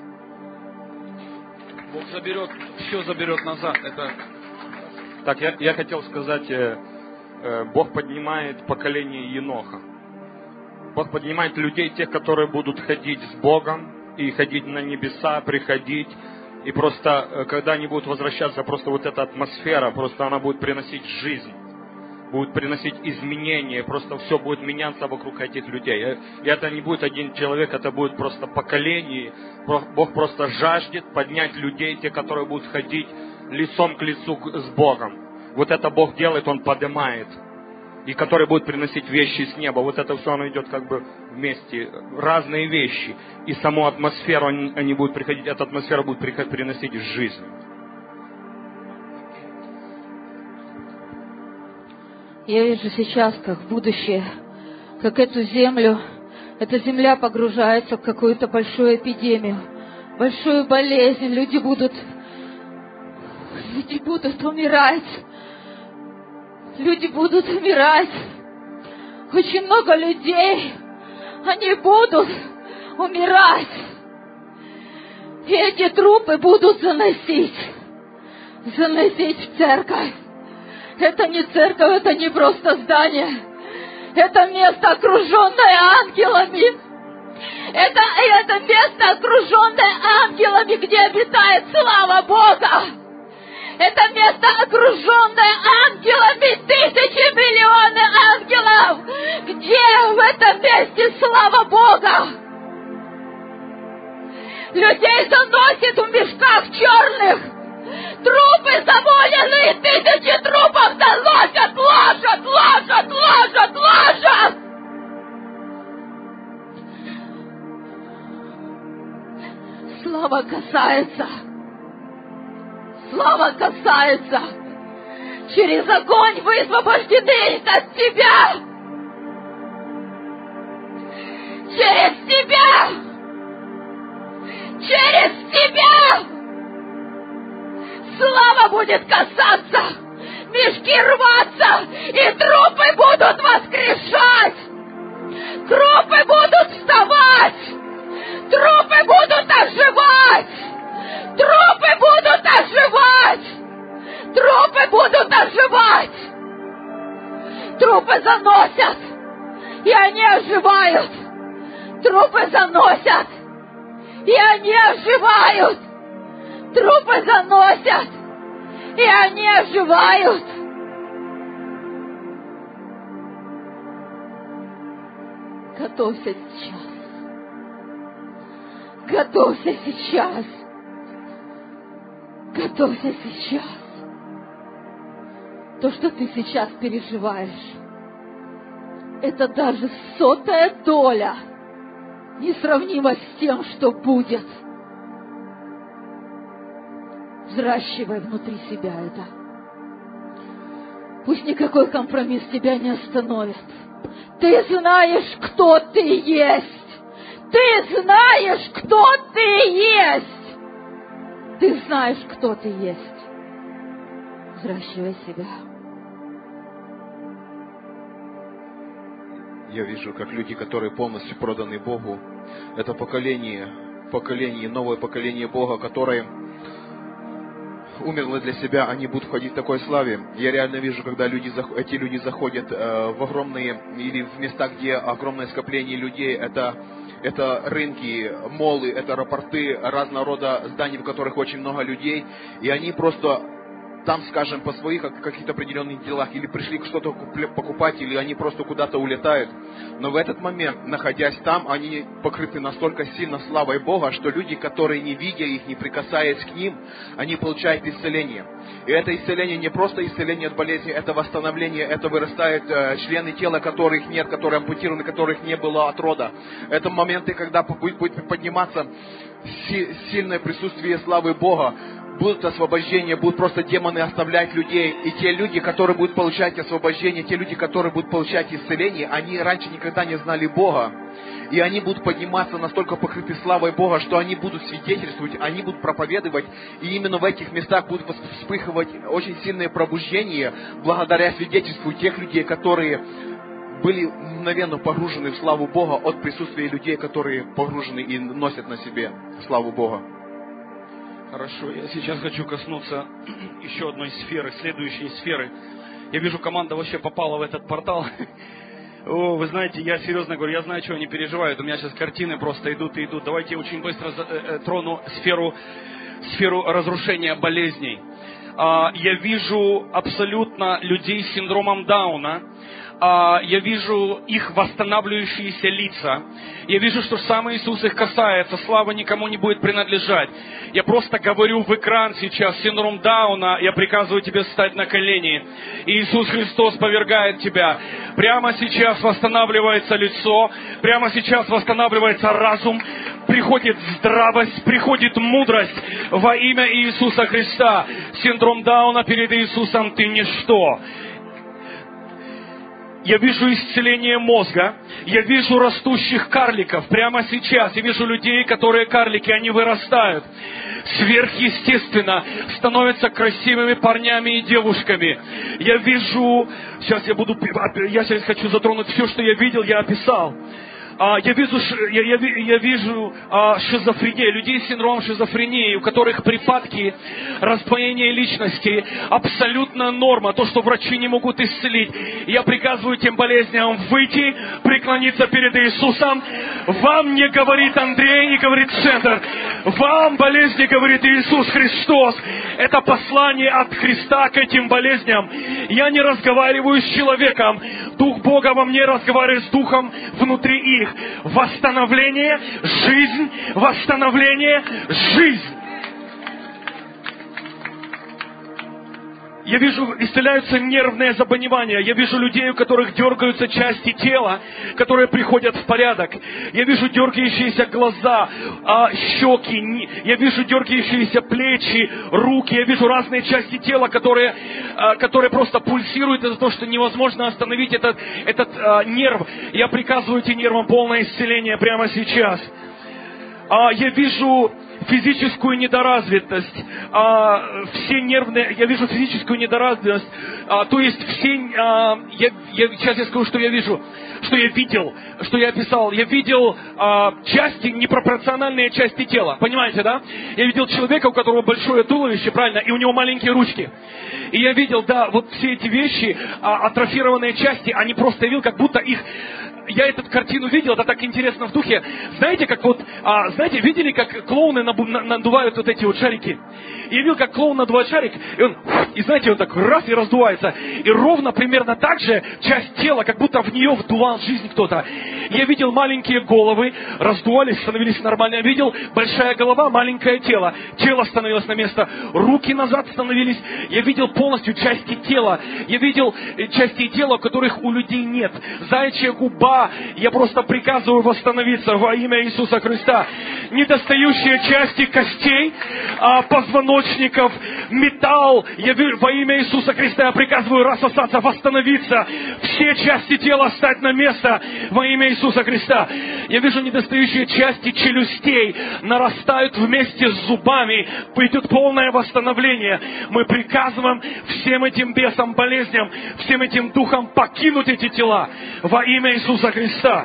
S3: Бог все заберет назад. Так, я хотел сказать, Бог поднимает поколение Еноха. Бог поднимает людей, тех, которые будут ходить с Богом и ходить на небеса, приходить. И просто, когда они будут возвращаться, просто вот эта атмосфера, просто она будет приносить жизнь. Будет приносить изменения, просто все будет меняться вокруг этих людей. И это не будет один человек, это будет просто поколение. Бог просто жаждет поднять людей, те, которые будут ходить лицом к лицу с Богом. Вот это Бог делает, Он поднимает. И которые будут приносить вещи с неба. Вот это все, оно идет как бы вместе. Разные вещи. И саму атмосферу они будут приходить, эта атмосфера будет приносить жизнь.
S5: Я вижу сейчас, как в будущее, как эту землю, эта земля погружается в какую-то большую эпидемию, большую болезнь. Люди будут умирать. Люди будут умирать. Очень много людей, они будут умирать. И эти трупы будут заносить в церковь. Это не церковь, это не просто здание. Это место, окруженное ангелами. Это место, окруженное ангелами, где обитает слава Бога. Это место, окруженное ангелами, тысячи, миллионы ангелов. Где в этом месте слава Бога? Людей заносит в мешках черных. Трупы заваленные, тысячи трупов заносят, ложат. Слава касается. Через огонь вы освобождены от тебя. Через тебя. Слава будет касаться, мешки рваться, и трупы будут воскрешать, трупы будут вставать, трупы будут оживать, трупы заносят, и они оживают, трупы заносят, и они оживают. Трупы заносят, и они оживают. Готовься сейчас. Готовься сейчас. Готовься сейчас. То, что ты сейчас переживаешь, это даже 100-я доля несравнима с тем, что будет. Взращивай внутри себя это. Пусть никакой компромисс тебя не остановит. Ты знаешь, кто ты есть. Ты знаешь, кто ты есть. Ты знаешь, кто ты есть. Взращивай себя.
S6: Я вижу, как люди, которые полностью проданы Богу, это поколение, новое поколение Бога, которое умерло для себя, они будут входить в такой славе. Я реально вижу, когда эти люди заходят в огромные, или в места, где огромное скопление людей, это рынки, молы, это аэропорты, разного рода здания, в которых очень много людей, и они просто там, скажем, по своих каких-то определенных делах, или пришли что-то покупать, или они просто куда-то улетают. Но в этот момент, находясь там, они покрыты настолько сильно славой Бога, что люди, которые не видя их, не прикасаясь к ним, они получают исцеление. И это исцеление не просто исцеление от болезни, это восстановление, это вырастают члены тела, которых нет, которые ампутированы, которых не было от рода. Это моменты, когда будет подниматься сильное присутствие славы Бога. Будут освобождения, будут просто демоны оставлять людей. И те люди, которые будут получать освобождение, те люди, которые будут получать исцеление, они раньше никогда не знали Бога. И они будут подниматься настолько покрыты славой Бога, что они будут свидетельствовать, они будут проповедовать. И именно в этих местах будут вспыхивать очень сильное пробуждение, благодаря свидетельству тех людей, которые были мгновенно погружены в славу Бога от присутствия людей, которые погружены и носят на себе славу Бога.
S3: Хорошо, я сейчас хочу коснуться еще одной сферы, следующей сферы. Я вижу, команда вообще попала в этот портал. О, вы знаете, я серьезно говорю, я знаю, что они переживают. У меня сейчас картины просто идут и идут. Давайте я очень быстро трону сферу разрушения болезней. Я вижу абсолютно людей с синдромом Дауна. Я вижу их восстанавливающиеся лица. Я вижу, что сам Иисус их касается. Слава никому не будет принадлежать. Я просто говорю в экран сейчас, синдром Дауна, я приказываю тебе встать на колени. Иисус Христос повергает тебя. Прямо сейчас восстанавливается лицо, прямо сейчас восстанавливается разум, приходит здравость, приходит мудрость во имя Иисуса Христа. Синдром Дауна перед Иисусом ты ничто. Я вижу исцеление мозга, я вижу растущих карликов прямо сейчас. Я вижу людей, которые карлики, они вырастают. Сверхъестественно становятся красивыми парнями и девушками. Я вижу, я сейчас хочу затронуть все, что я видел, я описал. Я вижу шизофрению, людей с синдромом шизофрении, у которых припадки раздвоения личности абсолютно норма, то, что врачи не могут исцелить. Я приказываю тем болезням выйти, преклониться перед Иисусом. Вам не говорит Андрей, не говорит Центр. Вам болезни говорит Иисус Христос. Это послание от Христа к этим болезням. Я не разговариваю с человеком. Дух Бога во мне разговаривает с Духом внутри их. Восстановление, жизнь, восстановление, жизнь. Я вижу, исцеляются нервные заболевания. Я вижу людей, у которых дергаются части тела, которые приходят в порядок. Я вижу дергающиеся глаза, щеки. Я вижу дергающиеся плечи, руки. Я вижу разные части тела, которые просто пульсируют из-за того, что невозможно остановить этот нерв. Я приказываю этим нервам полное исцеление прямо сейчас. Я вижу физическую недоразвитость, я вижу физическую недоразвитость, то есть сейчас я скажу, что я вижу, что я видел, что я описал. Я видел части, непропорциональные части тела, понимаете, да? Я видел человека, у которого большое туловище, правильно, и у него маленькие ручки. И я видел, да, вот все эти вещи, атрофированные части, они просто видел, как будто их я эту картину видел, это так интересно в духе. Знаете, как вот, знаете, видели, как клоуны надувают вот эти вот шарики? Я видел, как клоун надувает шарик, и знаете, он так раз и раздувается. И ровно примерно так же часть тела, как будто в нее вдувал жизнь кто-то. Я видел маленькие головы, раздувались, становились нормально. Я видел большая голова, маленькое тело. Тело становилось на место, руки назад становились. Я видел полностью части тела. Я видел части тела, которых у людей нет. Заячья губа, я просто приказываю восстановиться во имя Иисуса Христа. Недостающие части костей, позвоночников, металл, я во имя Иисуса Христа я приказываю рассосаться, восстановиться. Все части тела стать на место во имя Иисуса Христа. Я вижу недостающие части челюстей нарастают вместе с зубами. Идет полное восстановление. Мы приказываем всем этим бесам, болезням, всем этим духам покинуть эти тела во имя Иисуса Христа.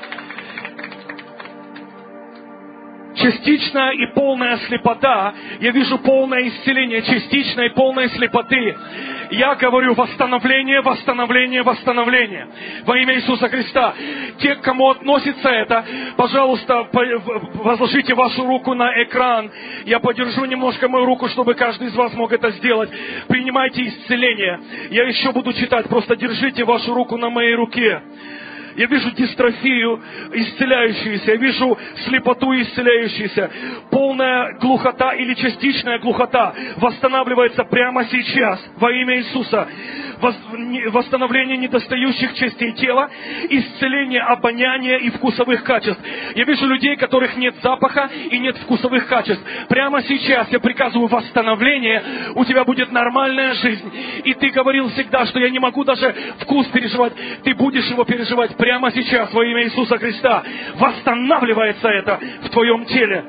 S3: Частичная и полная слепота. Я вижу полное исцеление частичной и полной слепоты. Я говорю восстановление, восстановление, восстановление. Во имя Иисуса Христа. Те, к кому относится это, пожалуйста, возложите вашу руку на экран. Я подержу немножко мою руку, чтобы каждый из вас мог это сделать. Принимайте исцеление. Я еще буду читать. Просто держите вашу руку на моей руке. Я вижу дистрофию исцеляющуюся, я вижу слепоту исцеляющуюся. Полная глухота или частичная глухота восстанавливается прямо сейчас во имя Иисуса. Восстановление недостающих частей тела, исцеление обоняния и вкусовых качеств. Я вижу людей, которых нет запаха и нет вкусовых качеств. Прямо сейчас я приказываю восстановление, у тебя будет нормальная жизнь. И ты говорил всегда, что я не могу даже вкус переживать. Ты будешь его переживать прямо сейчас во имя Иисуса Христа. Восстанавливается это в твоем теле.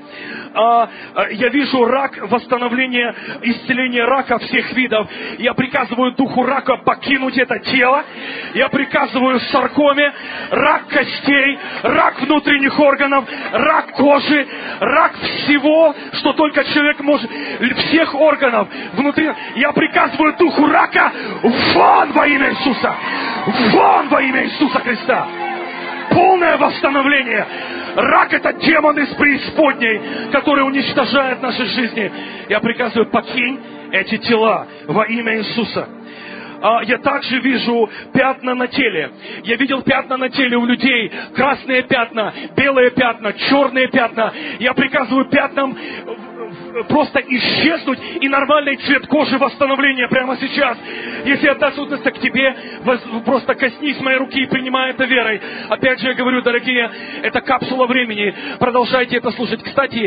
S3: Я вижу рак, восстановление, исцеление рака всех видов. Я приказываю духу рака покинуть это тело. Я приказываю саркоме, рак костей, рак внутренних органов, рак кожи, рак всего, что только человек может, всех органов внутри. Я приказываю духу рака вон во имя Иисуса, вон во имя Иисуса Христа. Полное восстановление. Рак — это демон из преисподней, который уничтожает наши жизни. Я приказываю, покинь эти тела во имя Иисуса. Я также вижу пятна на теле. Я видел пятна на теле у людей. Красные пятна, белые пятна, черные пятна. Я приказываю пятнам просто исчезнуть и нормальный цвет кожи, восстановление прямо сейчас. Если это относится к тебе, просто коснись моей руки и принимай это верой. Опять же я говорю, дорогие, это капсула времени. Продолжайте это слушать. Кстати,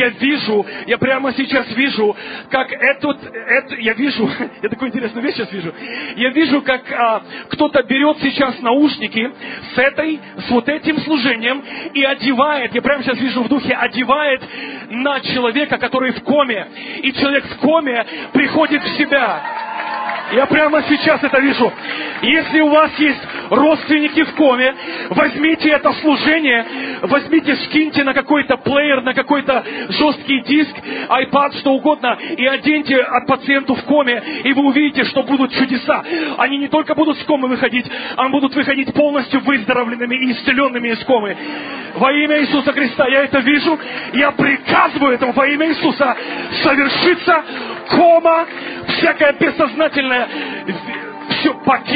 S3: я прямо сейчас вижу, как я такую интересную вещь сейчас вижу. Я вижу, как кто-то берет сейчас наушники с вот этим служением и одевает, я прямо сейчас вижу в духе, одевает на человека, который в коме. И человек в коме приходит в себя. Я прямо сейчас это вижу. Если у вас есть родственники в коме, возьмите это служение, скиньте на какой-то плеер, на какой-то жесткий диск, iPad, что угодно, и оденьте от пациенту в коме, и вы увидите, что будут чудеса. Они не только будут с комы выходить, а будут выходить полностью выздоровленными и исцеленными из комы. Во имя Иисуса Христа я это вижу, я приказываю этому во имя Иисуса совершиться кома, всякое бессознательное. Все,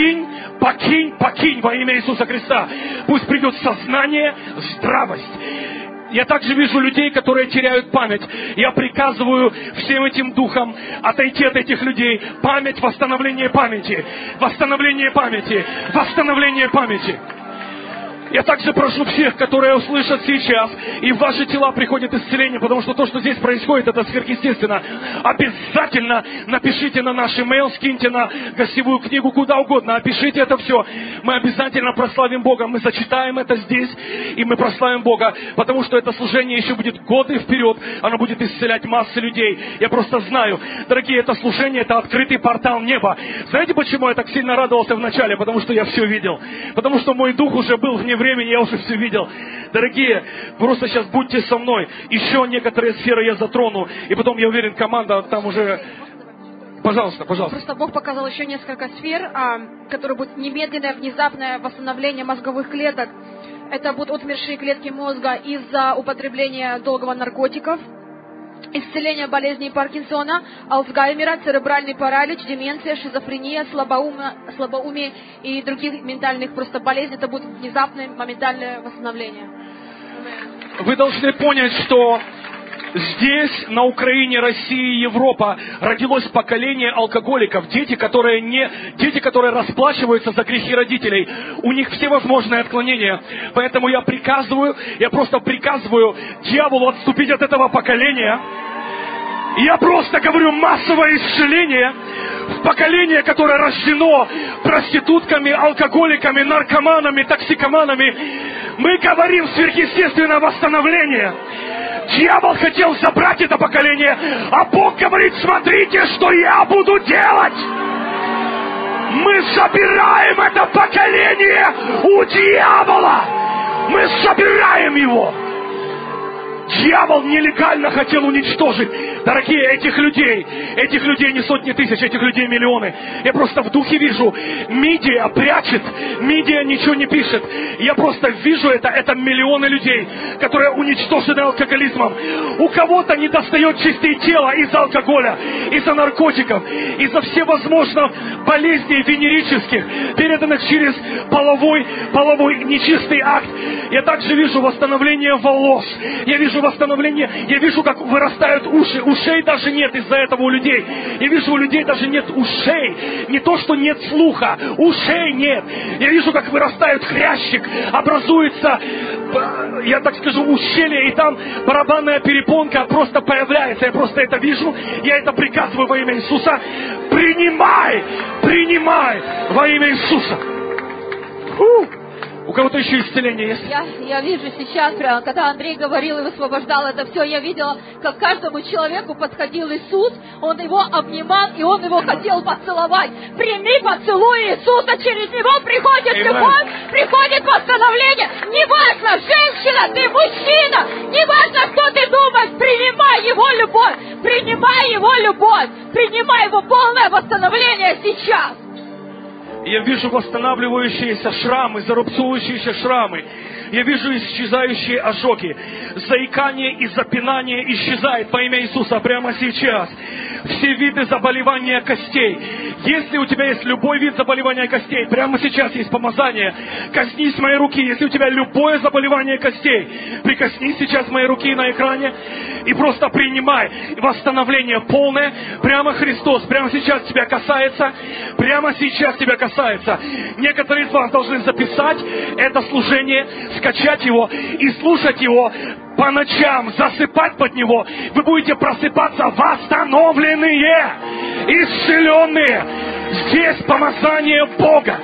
S3: покинь во имя Иисуса Христа. Пусть придет сознание, здравость. Я также вижу людей, которые теряют память. Я приказываю всем этим духам отойти от этих людей. Память, восстановление памяти. Восстановление памяти. Восстановление памяти. Я также прошу всех, которые услышат сейчас, и в ваши тела приходит исцеление, потому что то, что здесь происходит, это сверхъестественно. Обязательно напишите на наш имейл, скиньте на гостевую книгу, куда угодно, опишите это все. Мы обязательно прославим Бога, мы зачитаем это здесь, и мы прославим Бога, потому что это служение еще будет годы вперед, оно будет исцелять массы людей. Я просто знаю, дорогие, это служение, это открытый портал неба. Знаете, почему я так сильно радовался в начале? Потому что я все видел. Потому что мой дух уже был вне времени, я уже все видел. Дорогие, просто сейчас будьте со мной. Еще некоторые сферы я затрону. И потом, я уверен, команда там уже Пожалуйста, пожалуйста.
S2: Просто Бог показал еще несколько сфер, которые будут немедленное, внезапное восстановление мозговых клеток. Это будут отмершие клетки мозга из-за употребления долгого наркотиков, исцеление болезней Паркинсона, Альцгеймера, церебральный паралич, деменция, шизофрения, слабоумие и других ментальных просто болезней. Это будет внезапное, моментальное восстановление.
S3: Вы должны понять, что здесь, на Украине, России, Европа, родилось поколение алкоголиков, дети, которые расплачиваются за грехи родителей. У них всевозможные отклонения. Поэтому я просто приказываю дьяволу отступить от этого поколения. Я просто говорю массовое исцеление в поколение, которое рождено проститутками, алкоголиками, наркоманами, токсикоманами. Мы говорим сверхъестественное восстановление. Дьявол хотел забрать это поколение, а Бог говорит: смотрите, что я буду делать. Мы собираем это поколение у дьявола. Мы собираем его. Дьявол нелегально хотел уничтожить, дорогие, этих людей не сотни тысяч, этих людей миллионы. Я просто в духе вижу, медиа прячет, медиа ничего не пишет. Я просто вижу это миллионы людей, которые уничтожены алкоголизмом. У кого-то не достает чистое тело из-за алкоголя, из-за наркотиков, из-за всевозможных болезней венерических, переданных через половой нечистый акт. Я также вижу восстановление волос, я вижу восстановление, я вижу, как вырастают уши. Ушей даже нет из-за этого у людей. Я вижу, у людей даже нет ушей. Не то, что нет слуха, ушей нет. Я вижу, как вырастает хрящик, образуется, я так скажу, ущелье, и там барабанная перепонка просто появляется. Я просто это вижу, я это приказываю во имя Иисуса. Принимай во имя Иисуса. У кого-то еще исцеление есть?
S5: Я вижу сейчас, прямо, когда Андрей говорил и высвобождал это все, я видела, как каждому человеку подходил Иисус, он его обнимал, и он его хотел поцеловать. Прими поцелуй Иисуса, через него приходит любовь, приходит восстановление. Неважно, женщина, ты мужчина, неважно, что ты думаешь, принимай его любовь, принимай его полное восстановление сейчас.
S3: Я вижу восстанавливающиеся шрамы, зарубцовывающиеся шрамы. Я вижу исчезающие ожоги. Заикание и запинание исчезает во имя Иисуса прямо сейчас. Все виды заболевания костей. Если у тебя есть любой вид заболевания костей, прямо сейчас есть помазание. Коснись моей руки. Если у тебя любое заболевание костей, прикоснись сейчас моей руки на экране и просто принимай восстановление полное. Прямо Христос прямо сейчас тебя касается. Прямо сейчас тебя касается. Некоторые из вас должны записать это служение, скачать его и слушать его по ночам, засыпать под него. Вы будете просыпаться восстановленные, исцеленные. Здесь помазание Бога.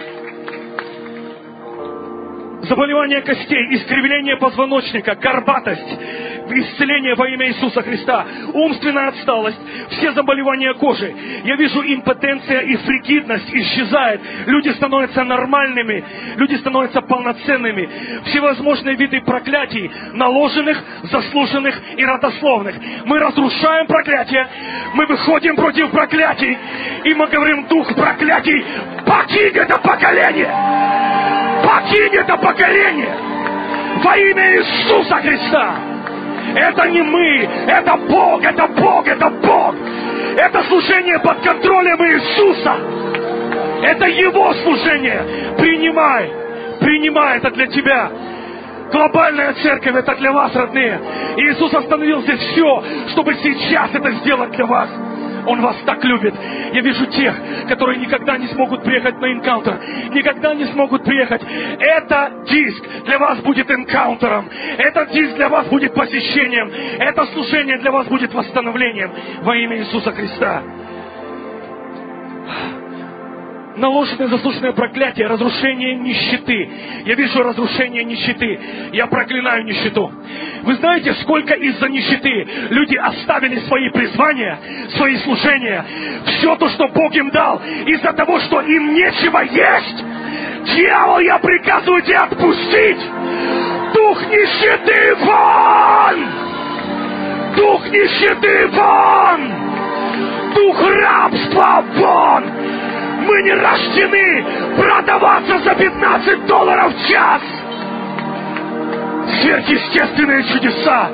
S3: Заболевание костей, искривление позвоночника, горбатость, исцеление во имя Иисуса Христа, умственная отсталость, все заболевания кожи. Я вижу, импотенция и фригидность исчезает. Люди становятся нормальными, люди становятся полноценными. Всевозможные виды проклятий, наложенных, заслуженных и родословных. Мы разрушаем проклятие, мы выходим против проклятий, и мы говорим: дух проклятий, покинь это поколение! Покинь это поколение во имя Иисуса Христа. Это не мы, это Бог, это Бог, это Бог. Это служение под контролем Иисуса. Это Его служение. Принимай, это для тебя. Глобальная церковь, это для вас, родные. И Иисус остановил здесь все, чтобы сейчас это сделать для вас. Он вас так любит. Я вижу тех, которые никогда не смогут приехать на энкаунтер. Никогда не смогут приехать. Этот диск для вас будет энкаунтером. Этот диск для вас будет посещением. Это служение для вас будет восстановлением во имя Иисуса Христа. Наложенное заслуженное проклятие, разрушение нищеты. Я вижу разрушение нищеты. Я проклинаю нищету. Вы знаете, сколько из-за нищеты люди оставили свои призвания, свои служения, все то, что Бог им дал, из-за того, что им нечего есть. Дьявол, я приказываю тебе отпустить. Дух нищеты вон! Дух нищеты вон! Дух рабства вон! Мы не рождены продаваться за $15 в час! Сверхъестественные чудеса!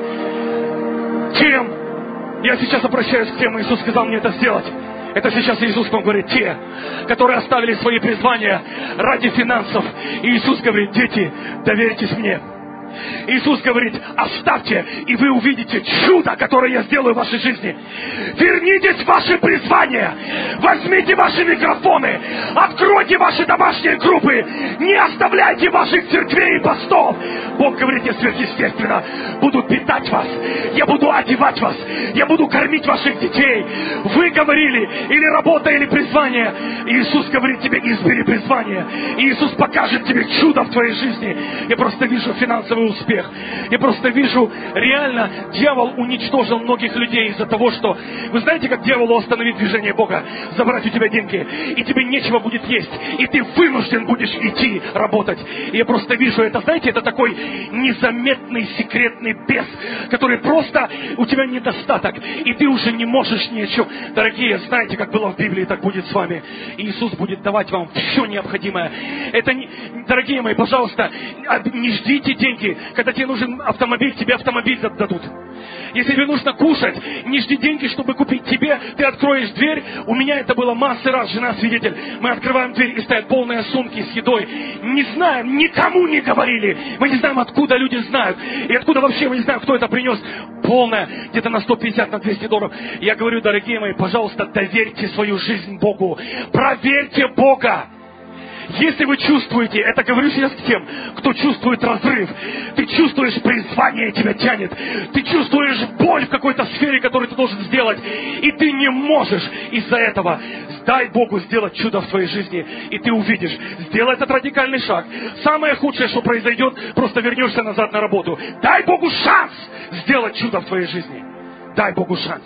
S3: Тем, я сейчас обращаюсь к тем, Иисус сказал мне это сделать. Это сейчас Иисус вам говорит, те, которые оставили свои призвания ради финансов. И Иисус говорит, дети, доверьтесь мне. Иисус говорит, оставьте, и вы увидите чудо, которое я сделаю в вашей жизни. Вернитесь в ваши призвания. Возьмите ваши микрофоны. Откройте ваши домашние группы. Не оставляйте ваших церквей и постов. Бог говорит, я сверхъестественно буду питать вас. Я буду одевать вас. Я буду кормить ваших детей. Вы говорили, или работа, или призвание. Иисус говорит тебе, избери призвание. И Иисус покажет тебе чудо в твоей жизни. Я просто вижу финансовый успех. Я просто вижу, реально, дьявол уничтожил многих людей из-за того, что... Вы знаете, как дьяволу остановить движение Бога? Забрать у тебя деньги. И тебе нечего будет есть. И ты вынужден будешь идти работать. И я просто вижу это, знаете, это такой незаметный, секретный бес, который просто... У тебя недостаток. И ты уже не можешь ни о чем. Дорогие, знаете, как было в Библии, так будет с вами. Иисус будет давать вам все необходимое. Это не... Дорогие мои, пожалуйста, не ждите деньги. Когда тебе нужен автомобиль, тебе автомобиль дадут. Если тебе нужно кушать, не жди деньги, чтобы купить тебе. Ты откроешь дверь. У меня это было массы раз, жена свидетель. Мы открываем дверь, и стоят полные сумки с едой. Не знаем, никому не говорили. Мы не знаем, откуда люди знают. И откуда вообще мы не знаем, кто это принес. Полная, где-то на $150, на $200. Я говорю, дорогие мои, пожалуйста, доверьте свою жизнь Богу. Проверьте Бога. Если вы чувствуете, это говорю сейчас к тем, кто чувствует разрыв, ты чувствуешь призвание тебя тянет, ты чувствуешь боль в какой-то сфере, которую ты должен сделать, и ты не можешь из-за этого. Дай Богу сделать чудо в своей жизни, и ты увидишь. Сделай этот радикальный шаг. Самое худшее, что произойдет, просто вернешься назад на работу. Дай Богу шанс сделать чудо в твоей жизни. Дай Богу шанс.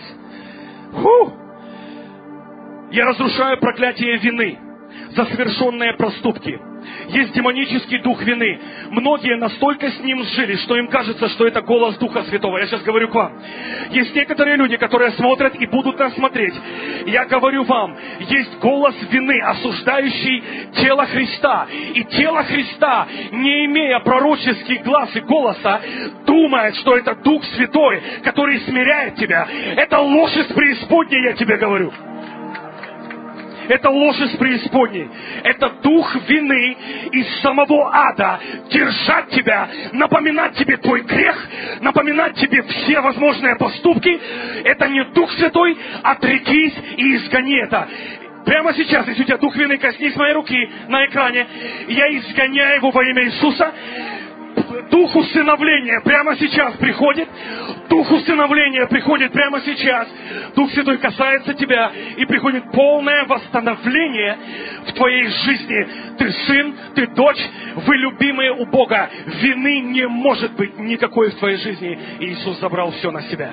S3: Я разрушаю проклятие вины за совершенные проступки. Есть демонический дух вины. Многие настолько с ним сжились, что им кажется, что это голос Духа Святого. Я сейчас говорю к вам. Есть некоторые люди, которые смотрят и будут нас смотреть. Я говорю вам, есть голос вины, осуждающий тело Христа. И тело Христа, не имея пророческих глаз и голоса, думает, что это Дух Святой, который смиряет тебя. Это ложь из преисподней, я тебе говорю. Это ложь из преисподней. Это дух вины из самого ада. Держать тебя, напоминать тебе твой грех, напоминать тебе все возможные поступки. Это не Дух Святой. Отрекись и изгони это. Прямо сейчас, если у тебя дух вины, коснись моей руки на экране. Я изгоняю его во имя Иисуса. Дух усыновления прямо сейчас приходит. Дух усыновления приходит прямо сейчас. Дух Святой касается тебя, и приходит полное восстановление в твоей жизни. Ты сын, ты дочь, вы любимые у Бога. Вины не может быть никакой в твоей жизни. И Иисус забрал все на себя.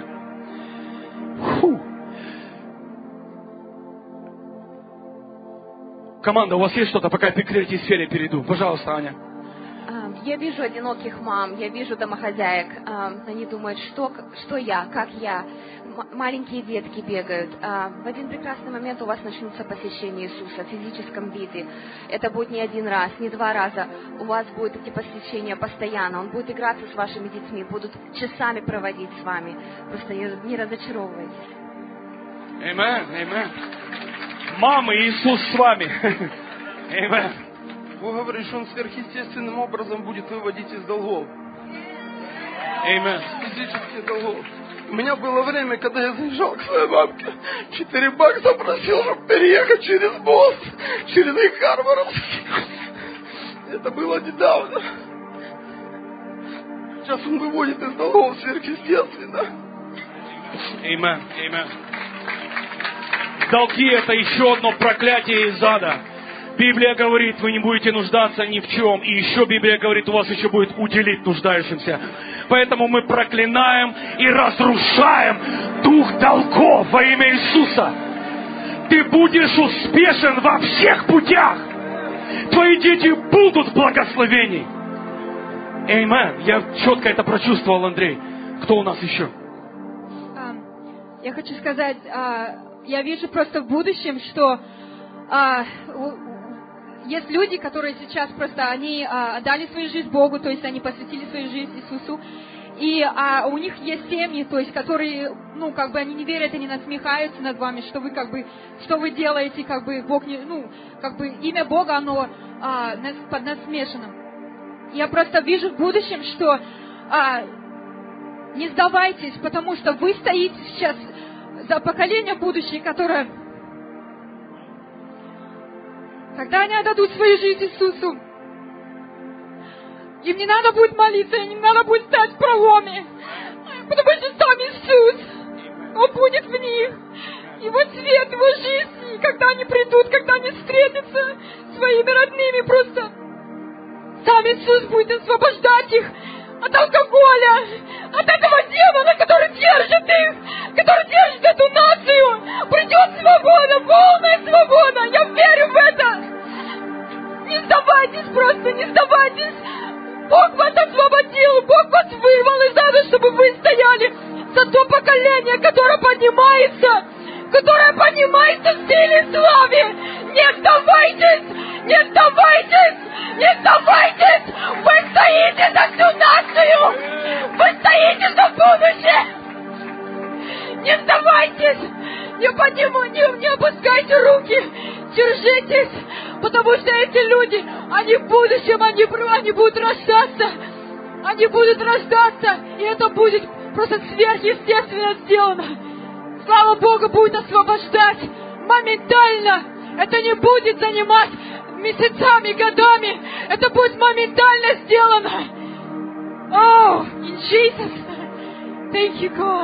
S3: Команда, у вас есть что-то, пока я к третьей сфере перейду? Пожалуйста, Аня.
S11: Я вижу одиноких мам, я вижу домохозяек. Они думают, что я, как я. Маленькие детки бегают. В один прекрасный момент у вас начнутся посещения Иисуса в физическом виде. Это будет не один раз, не два раза. У вас будут эти посещения постоянно. Он будет играться с вашими детьми, будут часами проводить с вами. Просто не разочаровывайтесь.
S3: Аминь. Мамы, Иисус с вами. Аминь.
S12: Бог говорит, что Он сверхъестественным образом будет выводить из долгов.
S3: Amen.
S12: Физических долгов. У меня было время, когда я заезжал к своей мамке, $4 просил, чтобы переехать через мост, через Харваровский. Это было недавно. Сейчас Он выводит из долгов сверхъестественно.
S3: Amen. Долги — это еще одно проклятие из ада. Библия говорит, вы не будете нуждаться ни в чем. И еще Библия говорит, у вас еще будет уделить нуждающимся. Поэтому мы проклинаем и разрушаем дух долгов во имя Иисуса. Ты будешь успешен во всех путях. Твои дети будут в благословении. Аминь. Я четко это прочувствовал, Андрей. Кто у нас еще?
S9: Я хочу сказать, я вижу просто в будущем, что есть люди, которые сейчас просто, они отдали свою жизнь Богу, то есть они посвятили свою жизнь Иисусу, и у них есть семьи, то есть, которые, ну, как бы они не верят, они насмехаются над вами, что вы, как бы, что вы делаете, как бы, Бог не, ну, как бы, имя Бога, оно под насмешанным. Я просто вижу в будущем, что не сдавайтесь, потому что вы стоите сейчас за поколение будущее, которое, когда они отдадут свою жизнь Иисусу, им не надо будет молиться, им не надо будет стать в проломе, потому что сам Иисус, Он будет в них, Его свет, Его жизнь, и когда они придут, когда они встретятся с своими родными, просто сам Иисус будет освобождать их от алкоголя, от этого демона, который держит их, который держит эту нацию. Придет свобода, полная свобода. Я верю в это. Не сдавайтесь, просто не сдавайтесь. Бог вас освободил, Бог вас вырвал из ада, чтобы вы стояли за то поколение, которое поднимается в силе и славе. Не сдавайтесь, не сдавайтесь, не сдавайтесь. Вы стоите за всю нацию, вы стоите за будущее. Не сдавайтесь, не опускайте руки, держитесь, потому что эти люди, они в будущем, они будут рождаться, и это будет просто сверхъестественно сделано. Слава Богу, будет освобождать моментально. Это не будет занимать месяцами, годами. Это будет моментально сделано. Oh, in Jesus. Thank you, God.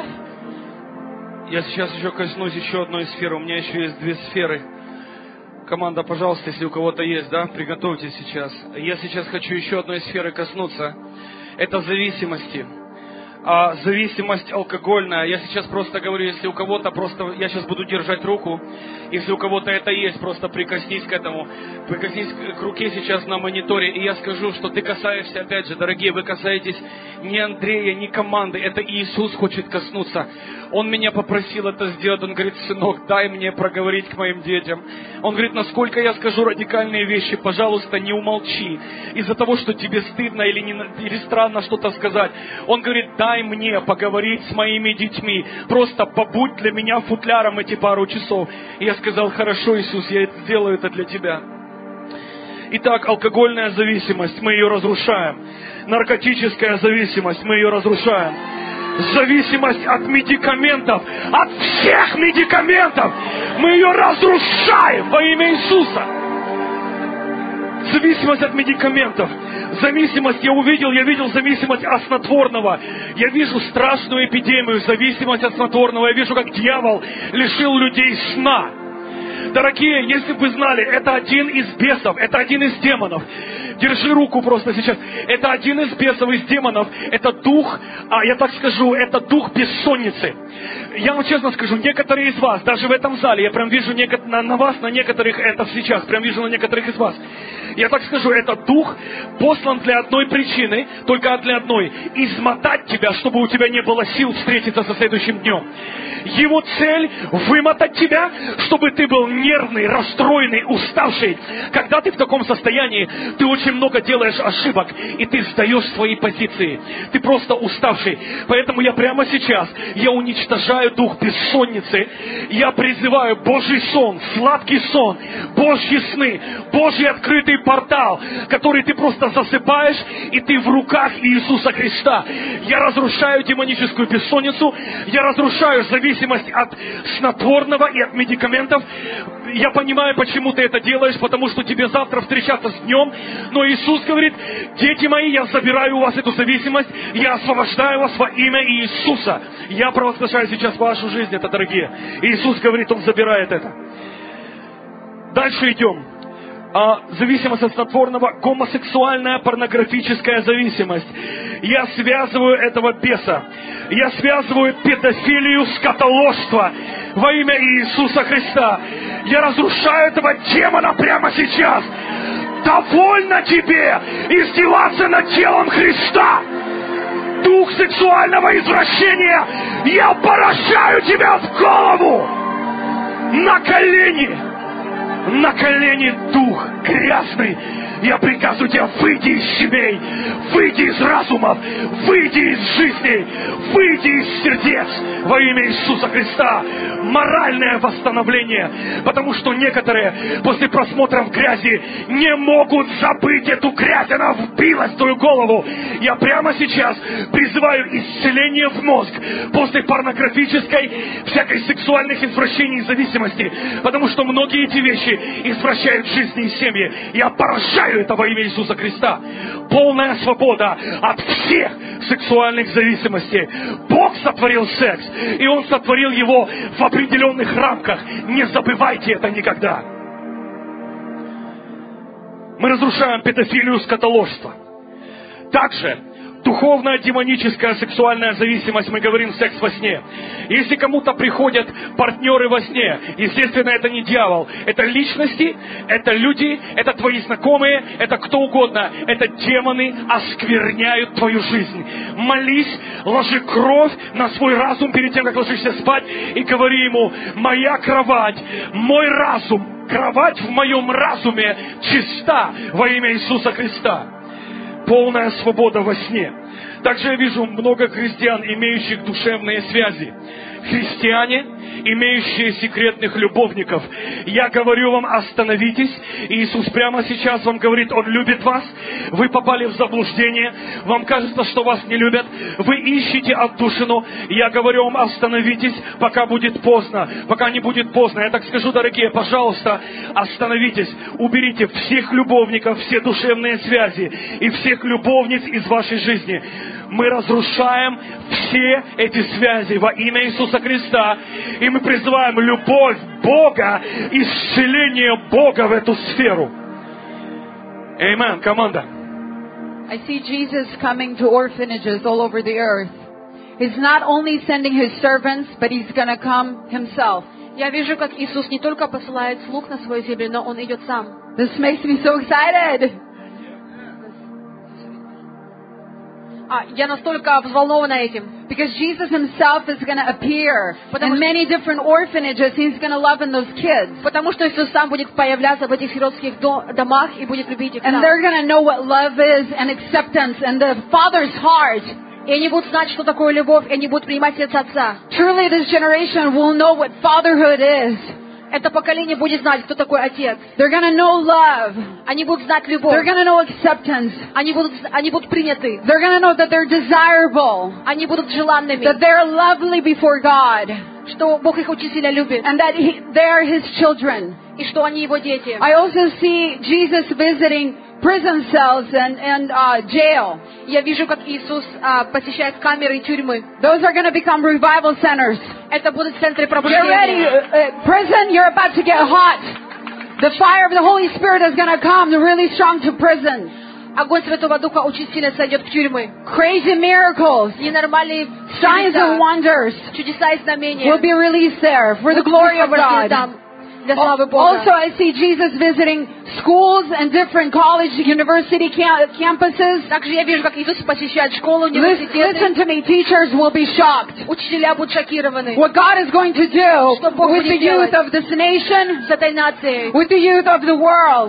S3: Я сейчас еще коснусь еще одной сферы. У меня еще есть 2 сферы. Команда, пожалуйста, если у кого-то есть, да, приготовьтесь сейчас. Я сейчас хочу еще одной сферы коснуться. Это зависимости. Зависимость алкогольная. Я сейчас просто говорю, если у кого-то просто, я сейчас буду держать руку, если у кого-то это есть, просто прикоснись к этому, прикоснись к руке сейчас на мониторе, и я скажу, что ты касаешься, опять же, дорогие, вы касаетесь не Андрея, не команды, это Иисус хочет коснуться. Он меня попросил это сделать, он говорит: сынок, дай мне проговорить к моим детям. Он говорит: насколько я скажу радикальные вещи, пожалуйста, не умолчи, из-за того, что тебе стыдно или странно что-то сказать. Он говорит: дай мне поговорить с моими детьми, просто побудь для меня футляром эти пару часов. И я сказал: хорошо, Иисус, я сделаю это для тебя. Итак, алкогольная зависимость, мы ее разрушаем. Наркотическая зависимость, мы ее разрушаем. Зависимость от медикаментов, от всех медикаментов, мы ее разрушаем во имя Иисуса. Зависимость от медикаментов. Зависимость, я видел зависимость от снотворного. Я вижу страшную эпидемию, зависимость от снотворного. Я вижу, как дьявол лишил людей сна. Дорогие, если бы вы знали, это один из бесов, это один из демонов. Держи руку просто сейчас. Это один из бесов, из демонов. Это дух, я так скажу, это дух бессонницы. Я вам честно скажу, некоторые из вас, даже в этом зале, я прям вижу на вас, на некоторых это сейчас, прям вижу на некоторых из вас. Я так скажу, это дух послан для одной причины, только для одной. Измотать тебя, чтобы у тебя не было сил встретиться со следующим днем. Его цель вымотать тебя, чтобы ты был нервный, расстроенный, уставший. Когда ты в таком состоянии, ты очень много делаешь ошибок, и ты сдаешь свои позиции. Ты просто уставший. Поэтому я прямо сейчас, я уничтожаю дух бессонницы. Я призываю Божий сон, сладкий сон, Божьи сны, Божий открытый портал, который ты просто засыпаешь, и ты в руках Иисуса Христа. Я разрушаю демоническую бессонницу, я разрушаю зависимость от снотворного и от медикаментов. Я понимаю, почему ты это делаешь, потому что тебе завтра встречаться с днем. Но Иисус говорит: дети мои, я забираю у вас эту зависимость, я освобождаю вас во имя Иисуса. Я провозглашаю сейчас вашу жизнь, это, дорогие. Иисус говорит, Он забирает это. Дальше идем. Зависимость от снотворного, гомосексуальная порнографическая зависимость. Я связываю этого беса. Я связываю педофилию, скотоложство во имя Иисуса Христа. Я разрушаю этого демона прямо сейчас. Довольно тебе издеваться над телом Христа. Дух сексуального извращения, я поражаю тебя в голову. На колени, дух грязный. Я приказываю тебя, выйди из семей, выйди из разумов, выйди из жизни, выйди из сердец во имя Иисуса Христа. Моральное восстановление, потому что некоторые после просмотра в грязи не могут забыть эту грязь, она вбилась в твою голову. Я прямо сейчас призываю исцеление в мозг после порнографической, всякой сексуальных извращений и зависимости, потому что многие эти вещи извращают жизни и семьи. Я поражаю это во имя Иисуса Христа. Полная свобода от всех сексуальных зависимостей. Бог сотворил секс, и Он сотворил его в определенных рамках. Не забывайте это никогда. Мы разрушаем педофилию, скотоложство. Также духовная, демоническая, сексуальная зависимость, мы говорим секс во сне. Если кому-то приходят партнеры во сне, естественно, это не дьявол. Это личности, это люди, это твои знакомые, это кто угодно. Это демоны оскверняют твою жизнь. Молись, ложи кровь на свой разум перед тем, как ложишься спать, и говори ему: моя кровать, мой разум, кровать в моем разуме чиста во имя Иисуса Христа. Полная свобода во сне. Также я вижу много христиан, имеющих душевные связи. Христиане, имеющие секретных любовников. Я говорю вам, остановитесь. Иисус прямо сейчас вам говорит, Он любит вас. Вы попали в заблуждение. Вам кажется, что вас не любят. Вы ищете отдушину. Я говорю вам, остановитесь, пока будет поздно. Пока не будет поздно. Я так скажу, дорогие, пожалуйста, остановитесь. Уберите всех любовников, все душевные связи и всех любовниц из вашей жизни. Мы разрушаем все эти связи во имя Иисуса Христа. И мы призываем любовь Бога, исцеление Бога в эту сферу. Amen, команда.
S4: I see Jesus coming to orphanages all over the earth. He's not only sending His servants, but He's going to come Himself.
S2: Я вижу, как Иисус не только посылает слуг на свою землю, но Он идет сам.
S4: This makes me so excited.
S2: Я настолько взволнована этим.
S4: Because Jesus Himself is going to appear in many different orphanages. He's going to love in those kids.
S2: Потому что Иисус сам будет появляться в этих сиротских домах и будет любить их.
S4: And they're going to know what love is and acceptance and the Father's heart.
S2: И они будут знать, что такое любовь, и они будут принимать сердце Отца.
S4: Truly, this generation will know what fatherhood is.
S2: Это поколение будет знать, кто такой Отец.
S4: They're going to know love.
S2: Они будут знать любовь.
S4: They're going to know acceptance.
S2: Они будут приняты.
S4: They're going to know that they're desirable.
S2: Они будут желанными.
S4: That they're lovely before God.
S2: Что Бог их очень сильно любит.
S4: And that they are His children.
S2: И что они Его дети.
S4: I also see Jesus visiting prison cells and jail.
S2: Я вижу, как Иисус посещает камеры и тюрьмы.
S4: Those are going to become revival centers.
S2: Это будут центры
S4: Get
S2: пробуждения.
S4: ready. Prison, you're about to get hot. The fire of the Holy Spirit is going to come really strong to prison.
S2: Огонь Святого Духа очень сильно сойдет в тюрьмы.
S4: Crazy miracles,
S2: Ненормальные
S4: signs and wonders
S2: чудеса и знамения
S4: will be released there for the glory of God. Also, I see Jesus visiting schools and different college, university campuses.
S2: Также я вижу, как Иисус посещает школы, университеты.
S4: Listen to me, teachers will be shocked.
S2: Учителя будут шокированы.
S4: What God is going to do with the youth of this nation,
S2: с этой нацией,
S4: with the youth of the world.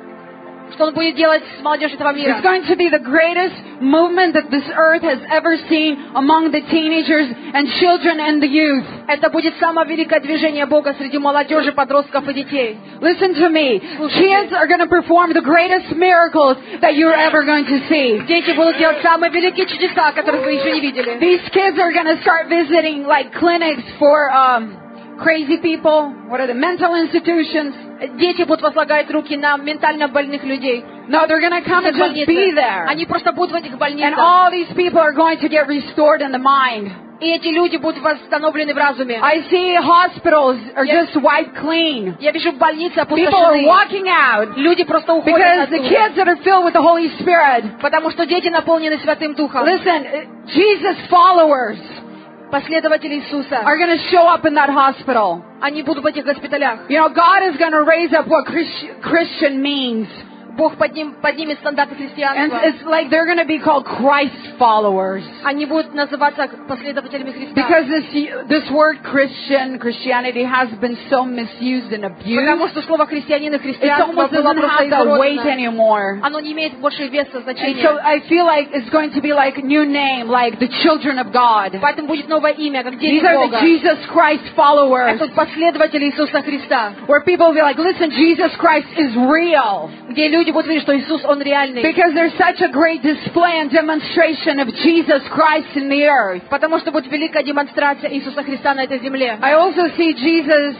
S2: Что Он будет делать с молодежью этого мира.
S4: It's going to be the greatest movement that this earth has ever seen among the teenagers and children and the youth.
S2: Это будет самое великое движение Бога среди молодежи, подростков и детей.
S4: Listen to me. Kids are going to perform the greatest miracles that you're ever going to see.
S2: Дети будут делать самые великие чудеса, которых вы еще не видели.
S4: These kids are going to start visiting like clinics for crazy people. What are the mental institutions?
S2: Дети будут возлагать руки на ментально больных людей.
S4: No, they're going to come and just be there.
S2: Они просто будут в этих больницах.
S4: And all these people are going to get restored in the mind.
S2: И эти люди будут восстановлены в разуме.
S4: I see hospitals are just wiped clean.
S2: Я вижу больницы
S4: People are
S2: опустошены.
S4: walking out.
S2: Люди просто уходят
S4: Because
S2: оттуда.
S4: the kids that are filled with the Holy Spirit.
S2: Потому что дети наполнены Святым Духом.
S4: Listen, Jesus followers
S2: Последователи Иисуса
S4: are going to show up in that hospital.
S2: Они будут в этих госпиталях.
S4: You know, God is going to raise up what Christian means.
S2: Бог поднимет стандарты христианства.
S4: And it's like they're going to be called Christ followers.
S2: Они будут называться последователями Христа.
S4: Because this word Christianity has been so misused and abused.
S2: Потому что слово христианин и
S4: It
S2: христианство
S4: almost
S2: было
S4: doesn't
S2: просто
S4: have that weight
S2: изуродовано.
S4: anymore.
S2: Оно не имеет больше веса,
S4: And
S2: значения.
S4: so I feel like it's going to be like a new name, like the children of God.
S2: Поэтому будет новое имя, как дети
S4: These are
S2: Бога.
S4: the Jesus Christ followers.
S2: Это последователи Иисуса Христа.
S4: Where people will be like, listen, Jesus Christ is real.
S2: Где люди будут видеть, что Иисус, Он реальный.
S4: Because there's such a great display and demonstration of Jesus Christ in the earth.
S2: Потому что будет великая демонстрация Иисуса Христа на этой земле.
S4: I also see Jesus'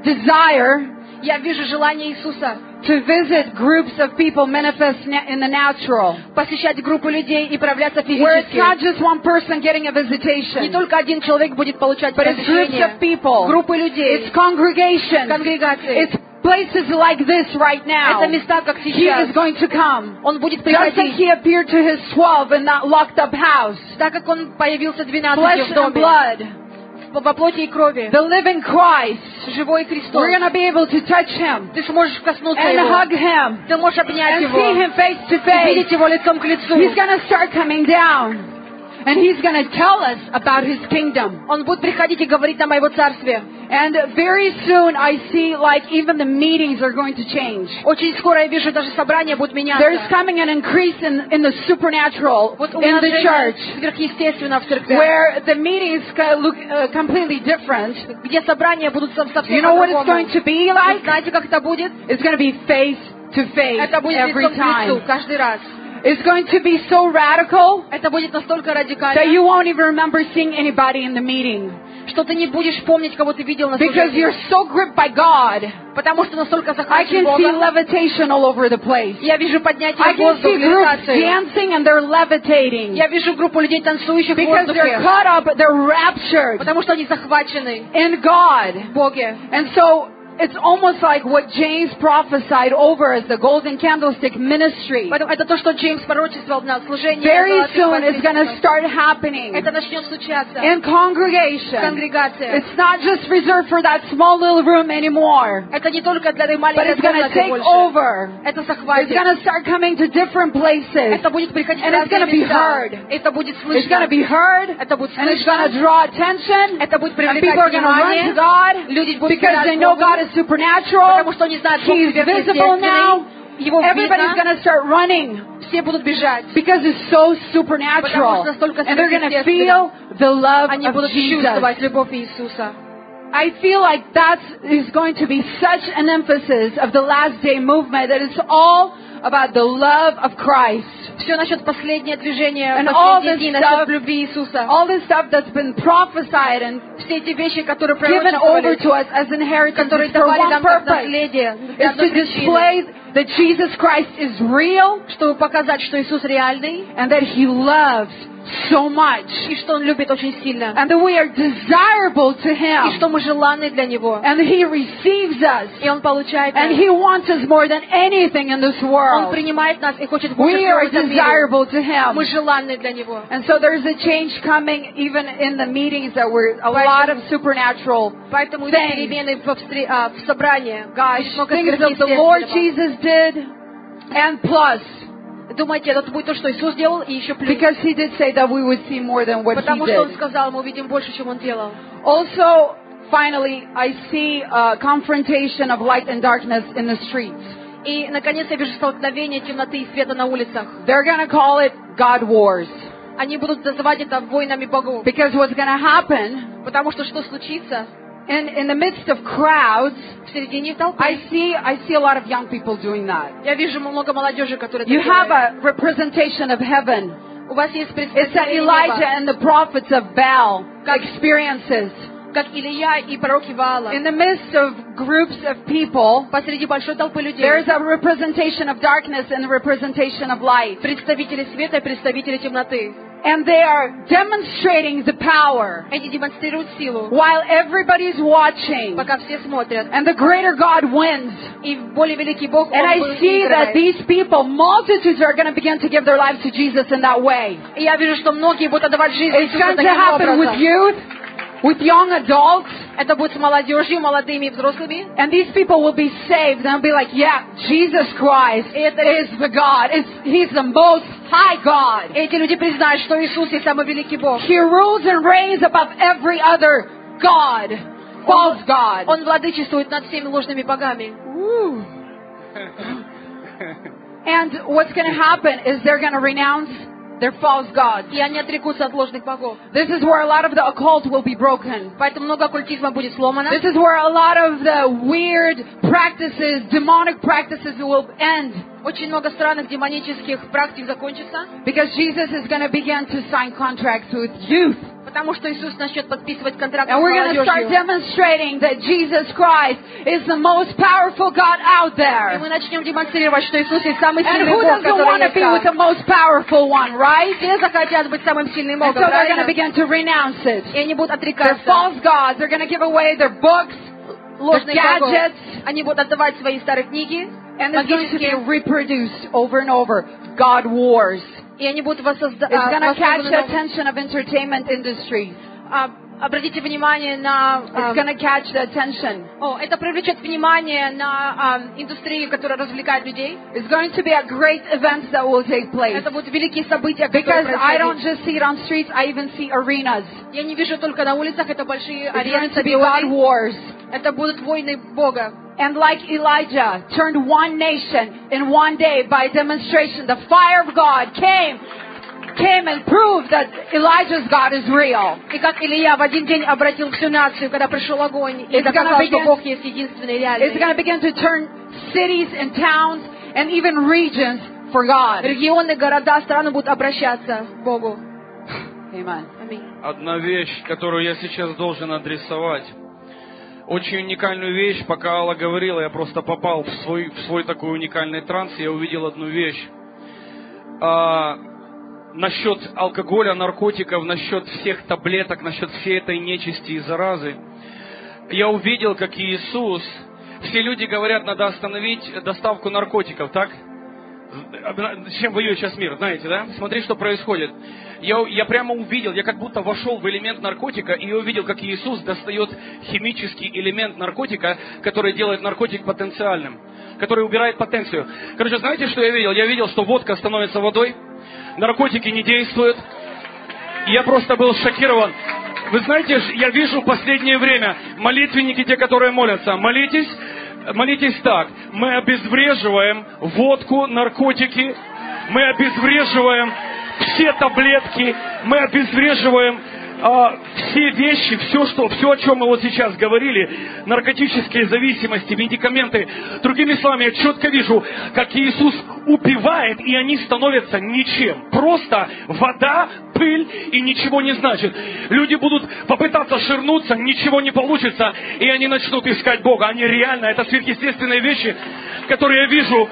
S4: desire
S2: Я вижу желание Иисуса
S4: to visit groups of people manifest in the natural.
S2: посещать группы людей и проявляться
S4: Where it's
S2: физически.
S4: not just one person getting a
S2: Не
S4: visitation,
S2: только один человек будет получать
S4: but it's groups
S2: посещение.
S4: of people.
S2: Группы людей,
S4: It's congregations.
S2: конгрегации.
S4: It's places like this right now.
S2: Это места, как
S4: He
S2: сейчас.
S4: is going to come.
S2: Он будет
S4: Just like
S2: приходить.
S4: he appeared to his 12 in that locked up house.
S2: Так как Он появился 12
S4: Flesh
S2: в
S4: and
S2: доме.
S4: blood.
S2: Во плоти и крови.
S4: The living Christ.
S2: Живой Христос.
S4: We're going to be able to touch him
S2: Ты сможешь коснуться
S4: and
S2: Его.
S4: hug him
S2: Ты можешь обнять
S4: and
S2: Его.
S4: see him face to
S2: Видеть
S4: face.
S2: Его лицом к лицу.
S4: He's going to start coming down. And he's going to tell us about his kingdom.
S2: Он будет приходить и говорить нам о Его царстве.
S4: And very soon I see like even the meetings are going to change.
S2: Очень скоро я вижу, даже собрания будут меняться.
S4: There's coming an increase in the supernatural
S2: Вот
S4: in the church.
S2: сверхъестественно в церкви.
S4: Where the meetings look completely different.
S2: Где собрания будут совсем
S4: You know what it's going to be like?
S2: Знаете, как это будет?
S4: It's going to be face to face
S2: Это будет
S4: every
S2: лицом к лицу,
S4: time.
S2: каждый раз.
S4: It's going to be so radical
S2: Это будет настолько
S4: that
S2: радикально,
S4: you won't even remember seeing anybody in the meeting.
S2: что ты не будешь помнить, кого ты видел на
S4: Because
S2: служении.
S4: you're so gripped by God.
S2: Потому что настолько
S4: I
S2: захвачен
S4: can see
S2: Богом.
S4: levitation all over the place.
S2: Я вижу поднятие
S4: I
S2: в
S4: can
S2: воздух,
S4: see groups
S2: левитацию.
S4: dancing and they're levitating.
S2: Я вижу группу людей, танцующих в
S4: Because they're
S2: воздухе.
S4: caught up, they're raptured
S2: Потому что они захвачены
S4: in God.
S2: в Боге.
S4: And so it's almost like what James prophesied over as the golden candlestick ministry.
S2: Поэтому это то, что Джеймс пророчествовал на служении.
S4: Very
S2: золотых
S4: soon it's going to
S2: посредников.
S4: start happening
S2: Это начнет случаться
S4: in
S2: в
S4: congregation.
S2: конгрегациях.
S4: It's not just reserved for that small little room anymore,
S2: Это не только для этой
S4: but
S2: маленькой
S4: it's going to
S2: комнаты
S4: take
S2: больше.
S4: over.
S2: Это
S4: It's
S2: захватит.
S4: going to start coming to different places.
S2: Это будет приходить в
S4: And it's
S2: разные
S4: gonna be
S2: места.
S4: heard.
S2: Это будет
S4: It's going to
S2: слышно.
S4: be heard,
S2: Это будет
S4: and it's going to
S2: слышно.
S4: draw attention.
S2: Это будет
S4: And people are
S2: привлекать
S4: going to run to
S2: внимание.
S4: God
S2: Люди будут
S4: because they
S2: бежать к
S4: know
S2: Богу,
S4: God is supernatural.
S2: потому что они знают, Бог
S4: He's visible now.
S2: Его
S4: Everybody's
S2: видно.
S4: going to start running
S2: Все будут бежать.
S4: because it's so
S2: Потому
S4: supernatural.
S2: что настолько
S4: And they're going to
S2: сверхъестественно.
S4: feel the love
S2: Они
S4: of
S2: будут
S4: Jesus.
S2: чувствовать любовь Иисуса.
S4: I feel like that is going to be such an emphasis of the last day movement that it's all about the love of Christ.
S2: Все насчет последнее движение,
S4: And all
S2: последние
S4: this
S2: дни,
S4: stuff,
S2: насчет любви Иисуса.
S4: all this stuff that's been prophesied and
S2: Все эти вещи, которые
S4: given over
S2: пророчествовали,
S4: to us as inheritance
S2: которые
S4: is for
S2: давали
S4: one
S2: нам как
S4: purpose.
S2: наследие, для
S4: It's
S2: одной
S4: to
S2: причины,
S4: display that Jesus Christ is real
S2: чтобы показать, что Иисус реальный,
S4: and that He loves so much.
S2: и что Он любит очень сильно,
S4: And that we are desirable to
S2: и
S4: Him.
S2: что мы желанны для Него.
S4: And that He receives us.
S2: И Он получает нас.
S4: And He wants us more than anything in this
S2: Он
S4: world.
S2: принимает нас и хочет больше
S4: We
S2: всего
S4: are
S2: в этом мире.
S4: desirable to Him.
S2: Мы желанны для Него.
S4: And so there's a change coming even in the meetings that were a lot of supernatural
S2: Поэтому идут
S4: things.
S2: перемены в собраниях.
S4: Gosh,
S2: Будет много
S4: things that the Lord
S2: сверхъестественного.
S4: Jesus did and plus.
S2: Думаете, это будет то, что Иисус делал, и еще плюс.
S4: Because He did say that we would see more than what He
S2: Потому что Он
S4: did.
S2: сказал, мы увидим больше, чем Он делал.
S4: Also, finally, I see a confrontation of light and darkness in the streets.
S2: И, наконец, я вижу столкновение темноты и света на улицах.
S4: They're going to call it God wars.
S2: Они будут называть это войнами богов.
S4: Because what's going to happen
S2: Потому что что случится?
S4: in the midst of crowds,
S2: В середине толпы.
S4: I see a lot of young people doing that.
S2: Я вижу много молодежи, которые
S4: You
S2: это
S4: have
S2: делают.
S4: a representation of heaven.
S2: У вас есть
S4: It's that
S2: представление
S4: Elijah
S2: неба,
S4: and the prophets of Baal experiences.
S2: как Илия и пророки Ваала.
S4: In the midst of groups of people,
S2: Посреди большой толпы людей.
S4: there's a representation of darkness and a representation of light.
S2: Представители света и представители темноты.
S4: And they are demonstrating the power
S2: Эти демонстрируют силу,
S4: while everybody's watching.
S2: пока все смотрят.
S4: And the greater God wins.
S2: И более великий Бог,
S4: And
S2: Он
S4: I see that
S2: выигрывает.
S4: these people, multitudes are going to begin to give their lives to Jesus in that way.
S2: И я вижу, что многие будут отдавать жизнь
S4: It's
S2: Иисусу
S4: going to
S2: таким
S4: happen with
S2: образом.
S4: youth, with young adults.
S2: Это будет с молодежью, молодыми и взрослыми.
S4: And these people will be saved. They'll be like, yeah, Jesus Christ is the God. He's the most high God.
S2: Эти люди признают, что Иисус есть самый великий Бог.
S4: He rules and reigns above every other God, false God.
S2: Он владычествует над всеми ложными богами.
S4: And what's going to happen is they're going to renounce their false gods.
S2: И они отрекутся от ложных богов.
S4: This is where a lot of the occult will be broken.
S2: Поэтому много оккультизма будет сломано.
S4: This is where a lot of the weird practices, demonic practices will end.
S2: Очень много странных демонических практик закончится.
S4: Because Jesus is going to begin to sign contracts with youth.
S2: Потому что Иисус начнет подписывать контракты
S4: And
S2: с
S4: we're going to start
S2: молодежью.
S4: demonstrating that Jesus Christ is the most powerful God out
S2: И
S4: there.
S2: мы начнем демонстрировать, что Иисус есть самый
S4: And
S2: сильный
S4: who
S2: Бог,
S4: doesn't
S2: который
S4: want to
S2: есть
S4: be with the
S2: там.
S4: most powerful one, right?
S2: Все захотят быть самым сильным
S4: And
S2: Богом,
S4: so they're going to
S2: правильно?
S4: begin to renounce it.
S2: И они будут
S4: Their
S2: отрекаться.
S4: false gods. They're going to give away their books,
S2: Ложные
S4: their
S2: богов.
S4: gadgets.
S2: Они будут отдавать свои старые книги,
S4: And it's going to be
S2: магические,
S4: reproduced over and over. God wars.
S2: и они будут воссозданы.
S4: It's going to catch the attention of entertainment industries.
S2: Обратите внимание на...
S4: It's going to catch the attention.
S2: Это привлечет внимание на индустрию, которая развлекает людей.
S4: It's going to be a great event that will take place.
S2: Это будут великие события, которые
S4: Because I don't
S2: происходят.
S4: just see it on streets, I even see arenas.
S2: Я не вижу только на улицах, это большие
S4: It's
S2: арены,
S4: going to be God
S2: стадионы.
S4: wars.
S2: Это будут войны Бога.
S4: And like Elijah turned one nation in one day by demonstration, the fire of God came and proved that Elijah's God is real.
S2: И как Илья в один день обратил всю нацию, когда пришел огонь, и
S4: It's
S2: доказал,
S4: gonna
S2: что
S4: begin-
S2: Бог есть единственный
S4: It's
S2: реальный.
S4: going to begin to turn cities and towns and even regions for God.
S2: Регионы, города, страны будут обращаться к Богу.
S4: Amen.
S2: Аминь.
S3: Одна вещь, которую я сейчас должен адресовать. Очень уникальную вещь, пока Алла говорила, я просто попал в свой такой уникальный транс, я увидел одну вещь. Насчет алкоголя, наркотиков, насчет всех таблеток, насчет всей этой нечисти и заразы. Я увидел, как Иисус... Все люди говорят, надо остановить доставку наркотиков, так? С чем воюет сейчас мир, знаете, да? Смотри, что происходит. Я прямо увидел, я как будто вошел в элемент наркотика, и я увидел, как Иисус достает химический элемент наркотика, который делает наркотик потенциальным, который убирает потенцию. Короче, знаете, что я видел? Я видел, что водка становится водой, наркотики не действуют. Я просто был шокирован. Вы знаете, я вижу в последнее время молитвенники, те, которые молятся, молитесь так. Мы обезвреживаем водку, наркотики, мы обезвреживаем все таблетки, мы обезвреживаем все вещи, все, о чем мы вот сейчас говорили, наркотические зависимости, медикаменты. Другими словами, я четко вижу, как Иисус убивает, и они становятся ничем. Просто вода, пыль и ничего не значит. Люди будут попытаться ширнуться, ничего не получится, и они начнут искать Бога. Они реально, это сверхъестественные вещи, которые я вижу,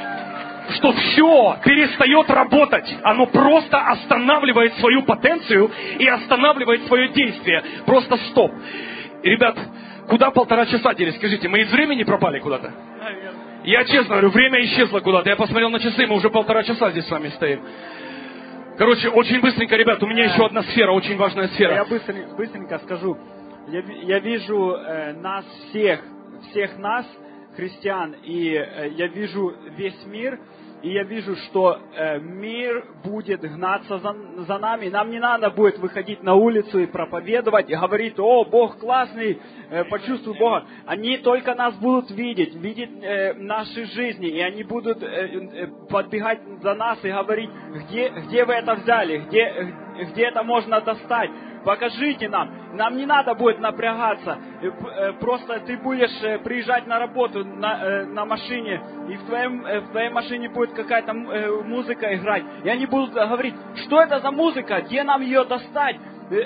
S3: что все перестает работать. Оно просто останавливает свою потенцию и останавливает свое действие. Просто стоп. И, ребят, куда 1,5 часа делись? Скажите, мы из времени пропали куда-то? Я честно говорю, время исчезло куда-то. Я посмотрел на часы, мы уже 1,5 часа здесь с вами стоим. Короче, очень быстренько, ребят, у меня еще одна сфера, очень важная сфера.
S7: Я быстренько скажу. Я вижу нас всех нас, христиан, и я вижу весь мир, и я вижу, что мир будет гнаться за нами. Нам не надо будет выходить на улицу и проповедовать, и говорить: о, Бог классный, почувствуй Бога. Они только нас будут видеть наши жизни, и они будут подбегать за нас и говорить: где вы это взяли, где это можно достать. Покажите нам. Нам не надо будет напрягаться. Просто ты будешь приезжать на работу на машине, и в твоей машине будет какая-то музыка играть. И они будут говорить: что это за музыка? Где нам ее достать?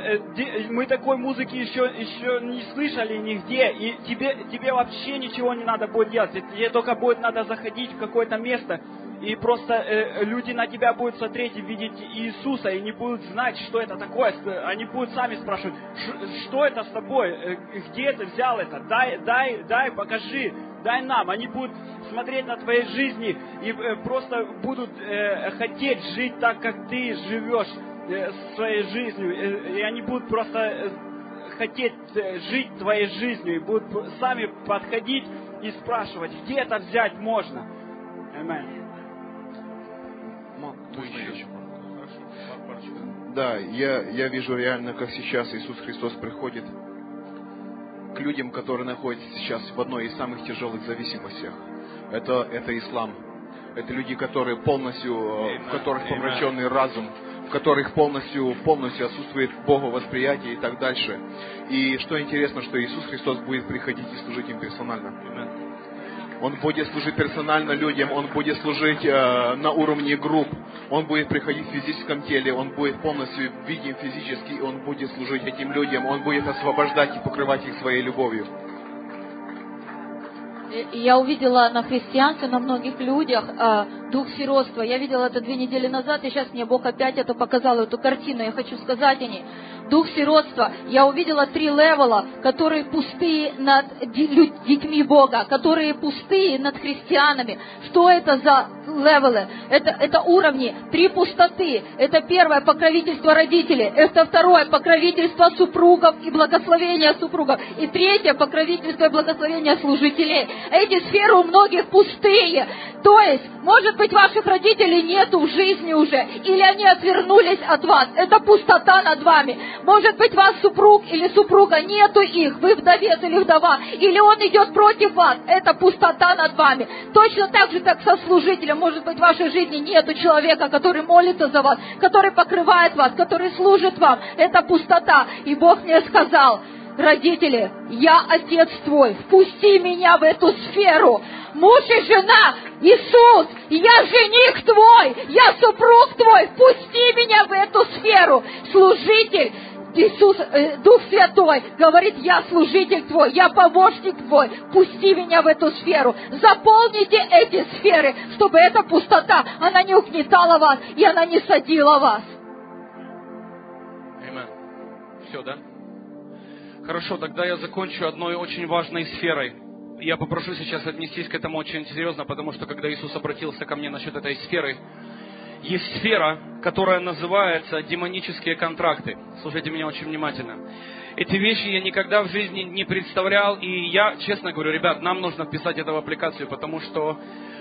S7: Мы такой музыки еще не слышали нигде. И тебе вообще ничего не надо будет делать. Тебе только будет надо заходить в какое-то место. И просто люди на тебя будут смотреть и видеть Иисуса, и не будут знать, что это такое. Они будут сами спрашивать: что это с тобой? Где ты взял это? Дай, покажи, дай нам. Они будут смотреть на твоей жизни и просто будут хотеть жить так, как ты живешь своей жизнью. И они будут просто хотеть жить твоей жизнью и будут сами подходить и спрашивать, где это взять можно. Аминь.
S6: Да, я вижу реально, как сейчас Иисус Христос приходит к людям, которые находятся сейчас в одной из самых тяжелых зависимостях. Это ислам. Это люди, которые полностью, в которых помраченный разум, в которых полностью отсутствует боговосприятие и так дальше. И что интересно, что Иисус Христос будет приходить и служить им персонально. Он будет служить персонально людям, Он будет служить на уровне групп, Он будет приходить в физическом теле, Он будет полностью видим физически, Он будет служить этим людям, Он будет освобождать и покрывать их своей любовью.
S5: Я увидела на христианстве, на многих людях дух сиротства. Я видела это 2 недели назад, и сейчас мне Бог опять это показал, эту картину. Я хочу сказать о ней. Дух сиротства. Я увидела 3 левела, которые пустые над детьми Бога, которые пустые над христианами. Что это за левелы? Это уровни, 3 пустоты. Это первое — покровительство родителей. Это второе — покровительство супругов и благословение супругов. И третье — покровительство и благословение служителей. Эти сферы у многих пустые. То есть, может быть, ваших родителей нету в жизни уже, или они отвернулись от вас. Это пустота над вами. Может быть, вас супруг или супруга, нету их, вы вдовец или вдова, или он идет против вас. Это пустота над вами. Точно так же, как со служителем. Может быть, в вашей жизни нету человека, который молится за вас, который покрывает вас, который служит вам. Это пустота. И Бог мне сказал: родители, я отец твой, впусти меня в эту сферу. Муж и жена, Иисус, я жених твой, я супруг твой, впусти меня в эту сферу. Служитель, Иисус, Дух Святой говорит: я служитель твой, я помощник твой, пусти меня в эту сферу. Заполните эти сферы, чтобы эта пустота, она не угнетала вас, и она не садила вас.
S1: Аминь. Все, да? Хорошо, тогда я закончу одной очень важной сферой. Я попрошу сейчас отнестись к этому очень серьезно, потому что когда Иисус обратился ко мне насчет этой сферы, есть сфера, которая называется демонические контракты. Слушайте меня очень внимательно. Эти вещи я никогда в жизни не представлял, и я, честно говорю, ребят, нам нужно вписать это в аппликацию, потому что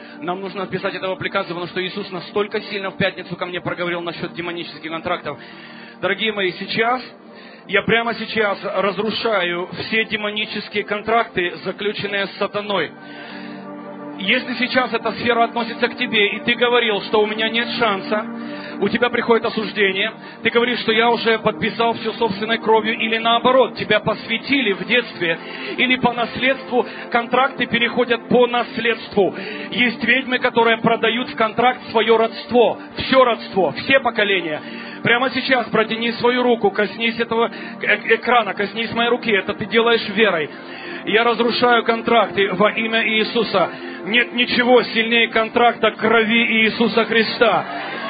S1: Иисус настолько сильно в пятницу ко мне проговорил насчет демонических контрактов. Дорогие мои, я прямо сейчас разрушаю все демонические контракты, заключенные с сатаной. Если сейчас эта сфера относится к тебе, и ты говорил, что у меня нет шанса, у тебя приходит осуждение, ты говоришь, что я уже подписал все собственной кровью, или наоборот, тебя посвятили в детстве, или по наследству, контракты переходят по наследству. Есть ведьмы, которые продают в контракт свое родство, все поколения. Прямо сейчас протяни свою руку, коснись этого экрана, коснись моей руки, это ты делаешь верой. Я разрушаю контракты во имя Иисуса. Нет ничего сильнее контракта крови Иисуса Христа.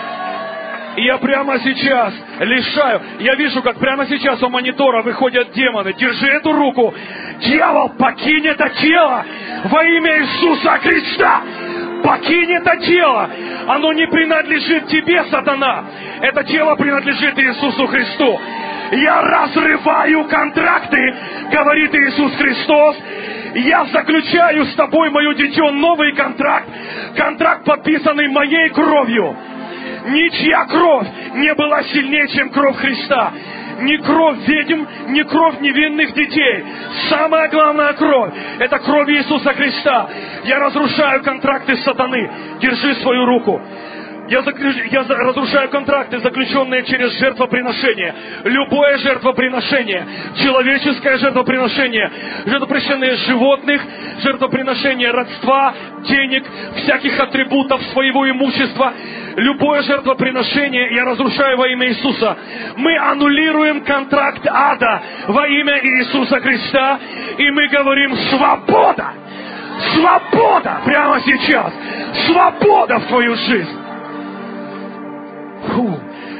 S1: И я прямо сейчас лишаю. Я вижу, как прямо сейчас у монитора выходят демоны. Держи эту руку. Дьявол, покинь это тело во имя Иисуса Христа. Покинь это тело. Оно не принадлежит тебе, сатана. Это тело принадлежит Иисусу Христу. Я разрываю контракты, говорит Иисус Христос. Я заключаю с тобой, мое дитё, новый контракт. Контракт, подписанный моей кровью. Ничья кровь не была сильнее, чем кровь Христа. Ни кровь ведьм, ни кровь невинных детей. Самая главная кровь — это кровь Иисуса Христа. Я разрушаю контракты сатаны. Держи свою руку. Я разрушаю контракты, заключенные через жертвоприношение. Любое жертвоприношение, человеческое жертвоприношение, жертвоприношение животных, жертвоприношение родства, денег, всяких атрибутов своего имущества. Любое жертвоприношение я разрушаю во имя Иисуса. Мы аннулируем контракт ада во имя Иисуса Христа, и мы говорим: свобода! Свобода прямо сейчас! Свобода в твою жизнь!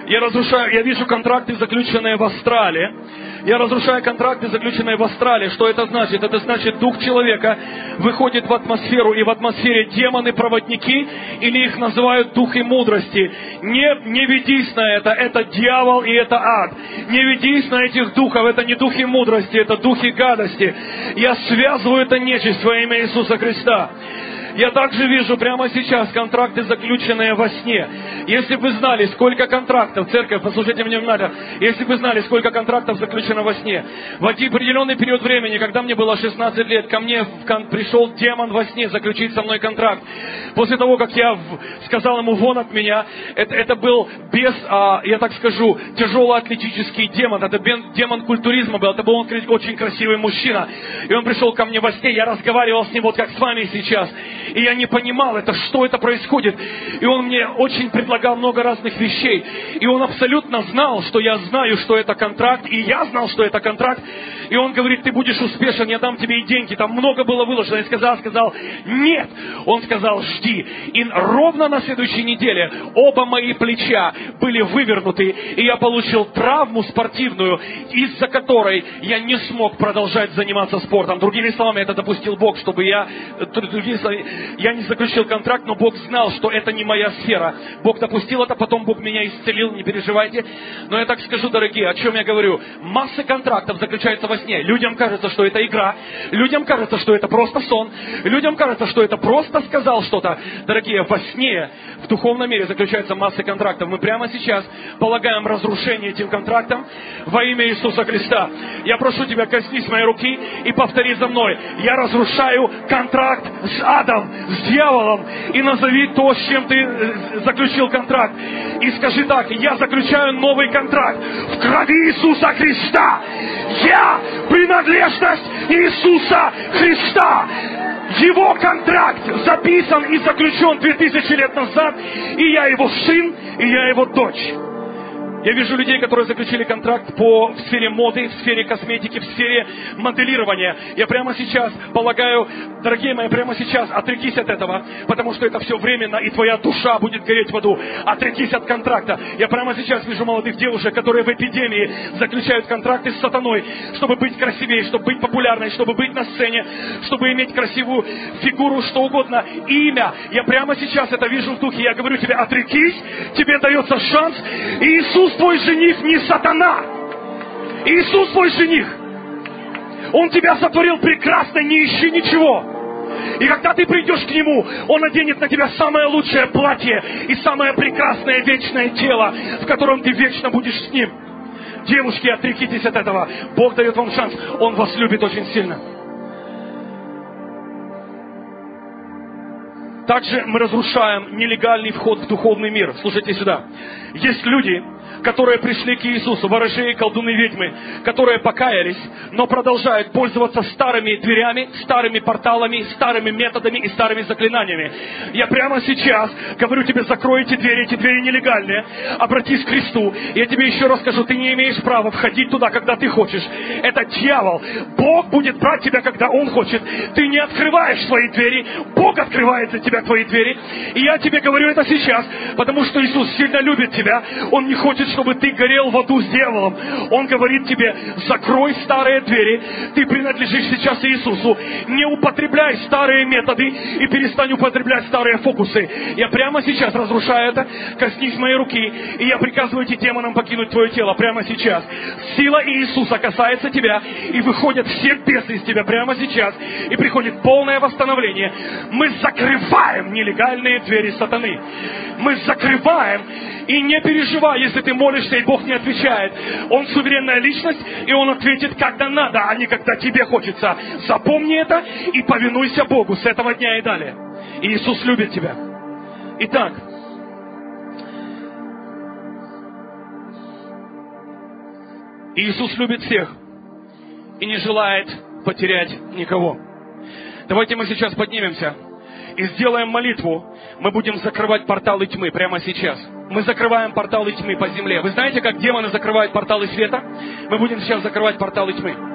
S3: Я вижу контракты, заключенные в астрале. Я разрушаю контракты, заключенные в астрале. Что это значит? Это значит, дух человека выходит в атмосферу, и в атмосфере демоны-проводники, или их называют духи мудрости. Не ведись на это дьявол и это ад. Не ведись на этих духов, это не духи мудрости, это духи гадости. Я связываю это нечисть во имя Иисуса Христа. Я также вижу прямо сейчас контракты, заключенные во сне. Если бы вы знали, сколько контрактов, церковь, послушайте меня внимательно, если бы вы знали, сколько контрактов заключено во сне. В определенный период времени, когда мне было 16 лет, ко мне пришел демон во сне заключить со мной контракт. После того, как я сказал ему вон от меня, это был я так скажу, тяжелоатлетический демон. Это демон культуризма был. Это был очень красивый мужчина. И он пришел ко мне во сне, я разговаривал с ним вот как с вами сейчас. И я не понимал, что это происходит. И он мне очень предлагал много разных вещей. И он абсолютно знал, что я знаю, что это контракт. И я знал, что это контракт. И он говорит, ты будешь успешен, я дам тебе и деньги. Там много было выложено. Я сказал, нет. Он сказал, жди. И ровно на следующей неделе оба мои плеча были вывернуты. И я получил травму спортивную, из-за которой я не смог продолжать заниматься спортом. Другими словами, это допустил Бог, чтобы я не заключил контракт, но Бог знал, что это не моя сфера. Бог допустил это, потом Бог меня исцелил, не переживайте. Но я так скажу, дорогие, о чем я говорю. Масса контрактов заключается во сне. Людям кажется, что это игра. Людям кажется, что это просто сон. Людям кажется, что это просто сказал что-то. Дорогие, во сне, в духовном мире заключается масса контрактов. Мы прямо сейчас полагаем разрушение этим контрактам во имя Иисуса Христа. Я прошу тебя, коснись моей руки и повтори за мной. Я разрушаю контракт с адом, с дьяволом, и назови то, с чем ты заключил контракт. И скажи так: я заключаю новый контракт в крови Иисуса Христа. Я принадлежность Иисуса Христа. Его контракт записан и заключен 2000 лет назад, и я его сын, и я его дочь. Я вижу людей, которые заключили контракт в сфере моды, в сфере косметики, в сфере моделирования. Я прямо сейчас полагаю, дорогие мои, прямо сейчас отрекись от этого, потому что это все временно, и твоя душа будет гореть в аду. Отрекись от контракта. Я прямо сейчас вижу молодых девушек, которые в эпидемии заключают контракты с сатаной, чтобы быть красивее, чтобы быть популярной, чтобы быть на сцене, чтобы иметь красивую фигуру, что угодно, имя. Я прямо сейчас это вижу в духе. Я говорю тебе, отрекись, тебе дается шанс. Иисус твой жених не сатана. Иисус твой жених. Он тебя сотворил прекрасно, не ищи ничего. И когда ты придешь к Нему, Он наденет на тебя самое лучшее платье и самое прекрасное вечное тело, в котором ты вечно будешь с Ним. Девушки, отрекитесь от этого. Бог дает вам шанс. Он вас любит очень сильно. Также мы разрушаем нелегальный вход в духовный мир. Слушайте сюда. Есть люди, которые пришли к Иисусу, ворожеи, колдуны, ведьмы, которые покаялись, но продолжают пользоваться старыми дверями, старыми порталами, старыми методами и старыми заклинаниями. Я прямо сейчас говорю тебе, закрой эти двери нелегальные, обратись к Христу. Я тебе еще раз скажу, ты не имеешь права входить туда, когда ты хочешь. Это дьявол. Бог будет брать тебя, когда Он хочет. Ты не открываешь свои двери, Бог открывает за тебя твои двери. И я тебе говорю это сейчас, потому что Иисус сильно любит тебя. Он не хочет, чтобы ты горел в аду с дьяволом. Он говорит тебе, закрой старые двери. Ты принадлежишь сейчас Иисусу. Не употребляй старые методы и перестань употреблять старые фокусы. Я прямо сейчас разрушаю это. Коснись моей руки, и я приказываю этим демонам покинуть твое тело прямо сейчас. Сила Иисуса касается тебя, и выходят все бесы из тебя прямо сейчас, и приходит полное восстановление. Мы закрываем нелегальные двери сатаны. Мы закрываем, и не переживай, если ты молишься, и Бог не отвечает. Он суверенная личность, и Он ответит, когда надо, а не когда тебе хочется. Запомни это и повинуйся Богу с этого дня и далее. И Иисус любит тебя. Итак, Иисус любит всех и не желает потерять никого. Давайте мы сейчас поднимемся и сделаем молитву. Мы будем закрывать порталы тьмы прямо сейчас. Мы закрываем порталы тьмы по земле. Вы знаете, как демоны закрывают порталы света? Мы будем сейчас закрывать порталы тьмы.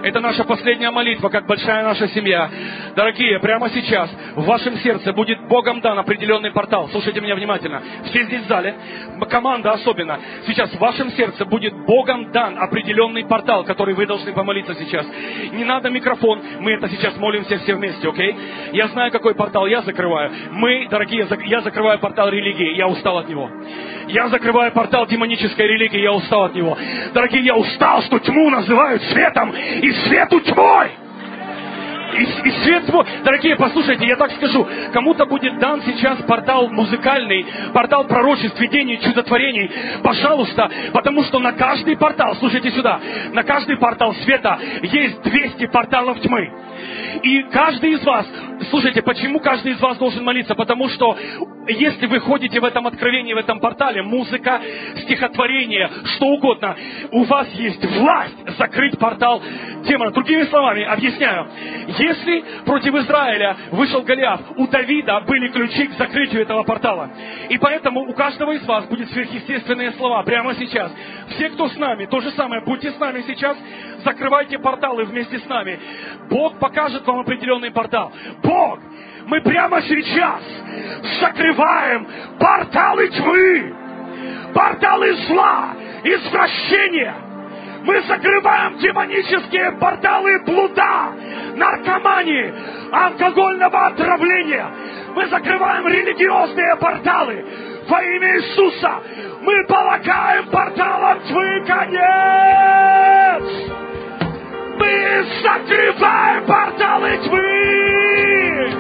S3: Это наша последняя молитва, как большая наша семья. Дорогие, прямо сейчас в вашем сердце будет Богом дан определенный портал. Слушайте меня внимательно. Все здесь в зале, команда особенно. Сейчас в вашем сердце будет Богом дан определенный портал, который вы должны помолиться сейчас. Не надо микрофон, мы это сейчас молимся все вместе, окей? Я знаю, какой портал я закрываю. Мы, дорогие, я закрываю портал религии, я устал от него. Я закрываю портал демонической религии, я устал от него. Дорогие, я устал, что тьму называют светом, и свету тьмой. И свет тьмой. Дорогие, послушайте, я так скажу, кому-то будет дан сейчас портал музыкальный, портал пророчеств, видений, чудотворений. Пожалуйста, потому что на каждый портал, слушайте сюда, на каждый портал света есть 200 порталов тьмы. И каждый из вас, слушайте, почему каждый из вас должен молиться? Потому что если вы ходите в этом откровении, в этом портале, музыка, стихотворение, что угодно, у вас есть власть закрыть портал демона. Другими словами, объясняю. Если против Израиля вышел Голиаф, у Давида были ключи к закрытию этого портала. И поэтому у каждого из вас будет сверхъестественные слова прямо сейчас. Все, кто с нами, то же самое, будьте с нами сейчас, закрывайте порталы вместе с нами. Бог покажет вам определенный портал. Бог, мы прямо сейчас закрываем порталы тьмы, порталы зла, извращения. Мы закрываем демонические порталы блуда, наркомании, алкогольного отравления. Мы закрываем религиозные порталы. Во имя Иисуса мы полагаем порталам тьмы конец. Мы закрываем порталы тьмы.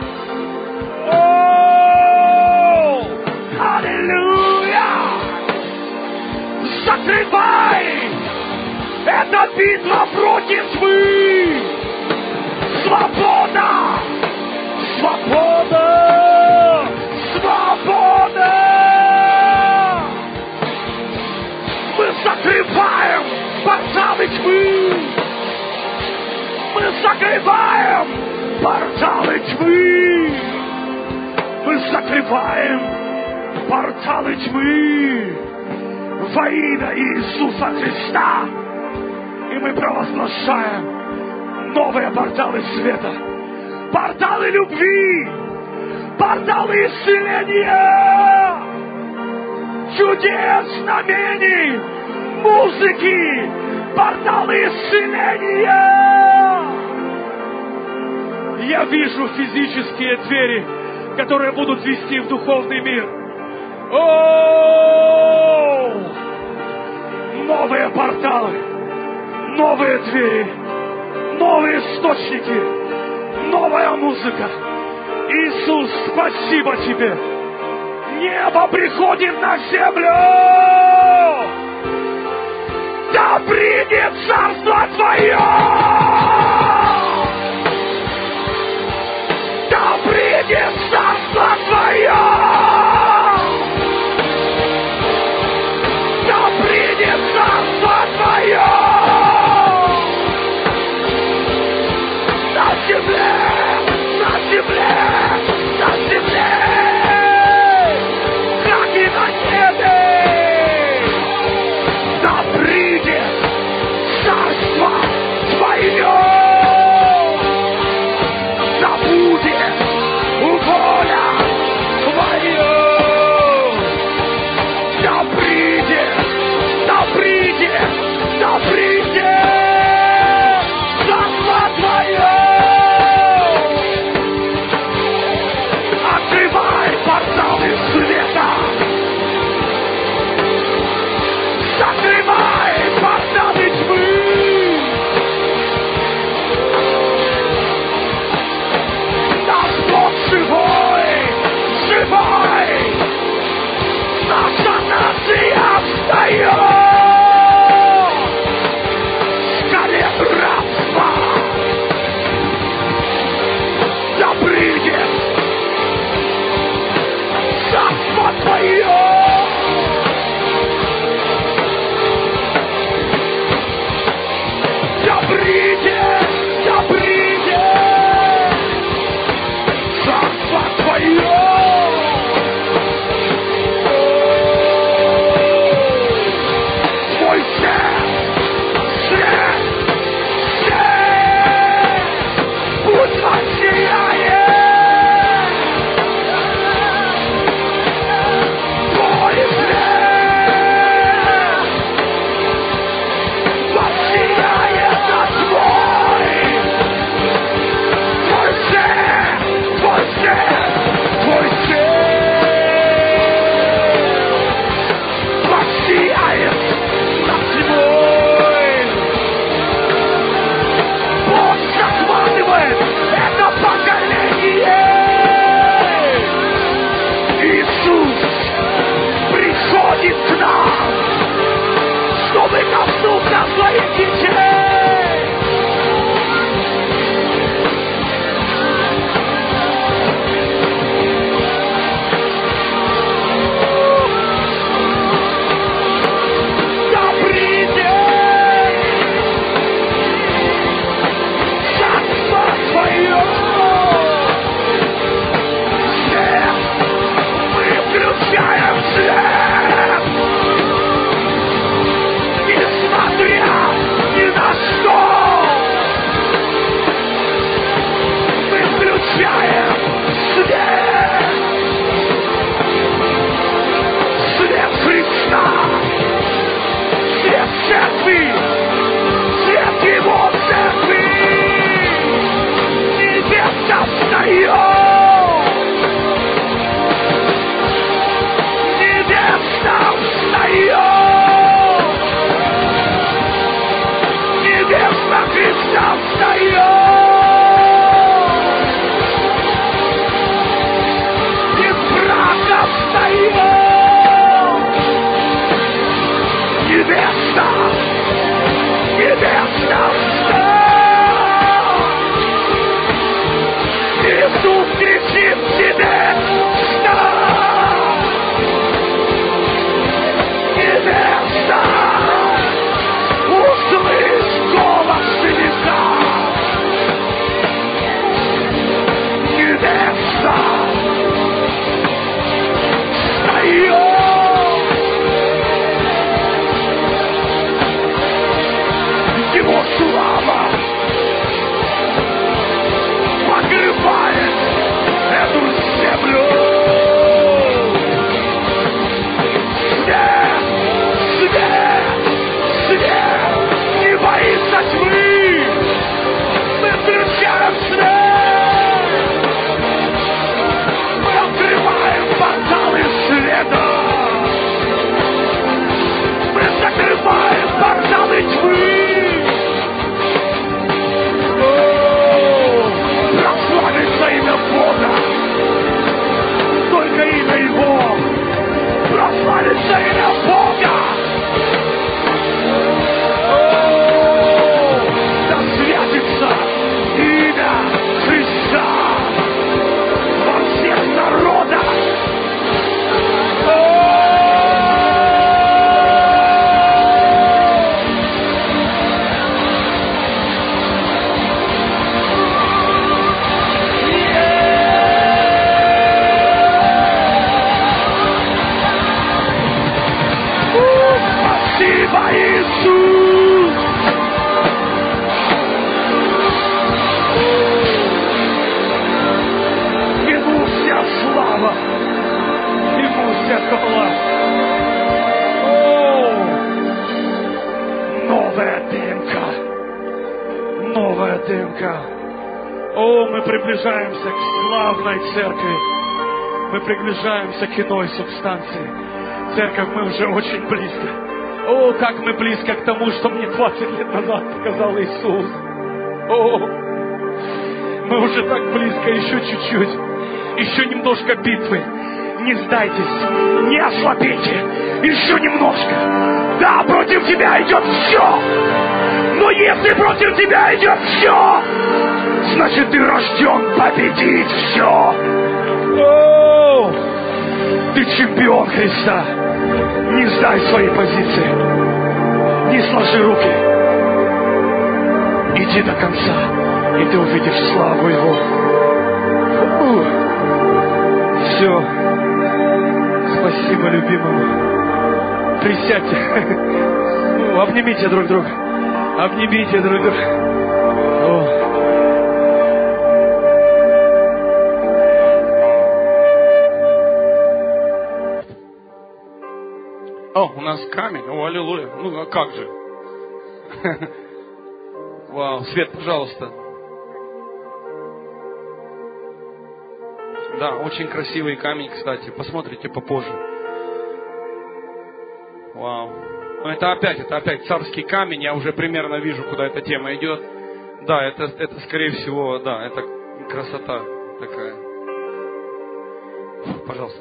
S3: О, аллилуйя! Закрывай! Это битва против тьмы! Свобода! Свобода! Свобода! Мы закрываем порталы тьмы! Мы закрываем порталы тьмы! Мы закрываем порталы тьмы во имя Иисуса Христа. И мы провозглашаем новые порталы света, порталы любви, порталы исцеления, чудес, знамений, музыки, порталы исцеления. Я вижу физические двери, которые будут вести в духовный мир. О! Новые порталы, новые двери, новые источники, новая музыка. Иисус, спасибо Тебе. Небо приходит на землю. Да придет царство Твое. Да придет царство Твое. Да придет царство Твое. На земле, на земле, на земле, как и на небе. Да придет царство новая дымка. О, мы приближаемся к славной церкви. Мы приближаемся к иной субстанции. Церковь, мы уже очень близко. О, как мы близко к тому, что мне 20 лет назад показал Иисус. О, мы уже так близко, еще чуть-чуть. Еще немножко битвы. Не сдайтесь, не ослабейте. Еще немножко. Да, против тебя идет все. Но если против тебя идет все, значит ты рожден победить все. О, ты чемпион Христа. Не сдай свои позиции. Не сложи руки. Иди до конца, и ты увидишь славу Его. Все. Спасибо, любимому. Присядьте. Обнимите друг друга. Обнимите друг друга.
S1: О, у нас камень. О, аллилуйя. Ну, а как же? Вау, Свет, пожалуйста. Да, очень красивый камень, кстати. Посмотрите попозже. Вау. Ну, это опять царский камень. Я уже примерно вижу, куда эта тема идет. Да, это скорее всего, да, это красота такая. Пожалуйста.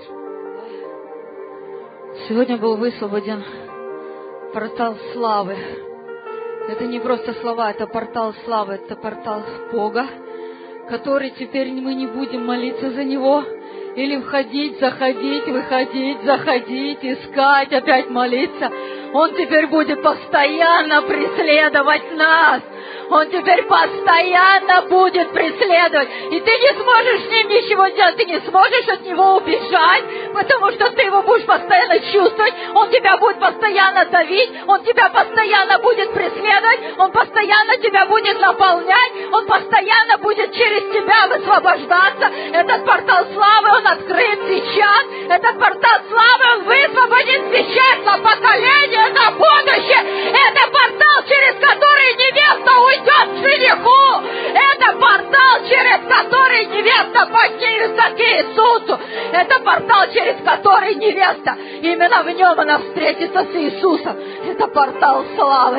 S5: Сегодня был высвободен портал славы. Это не просто слова, это портал славы, это портал Бога, который теперь мы не будем молиться за него, или входить, заходить, выходить, заходить, искать, опять молиться. Он теперь будет постоянно преследовать нас. Он теперь постоянно будет преследовать. И ты не сможешь с ним ничего делать, ты не сможешь от него убежать, потому что ты его будешь постоянно чувствовать. Он тебя будет постоянно давить, он тебя постоянно будет преследовать, он постоянно тебя будет наполнять, он постоянно будет через тебя высвобождаться. Этот портал славы, он открыт сейчас. Этот портал славы, он высвободит сейчас на поколение, на будущее. Это портал, через который невеста уйдет к жениху. Это портал, через который невеста поднимется к Иисусу. Это портал, через который невеста, именно в нем она встретится с Иисусом. Это портал славы.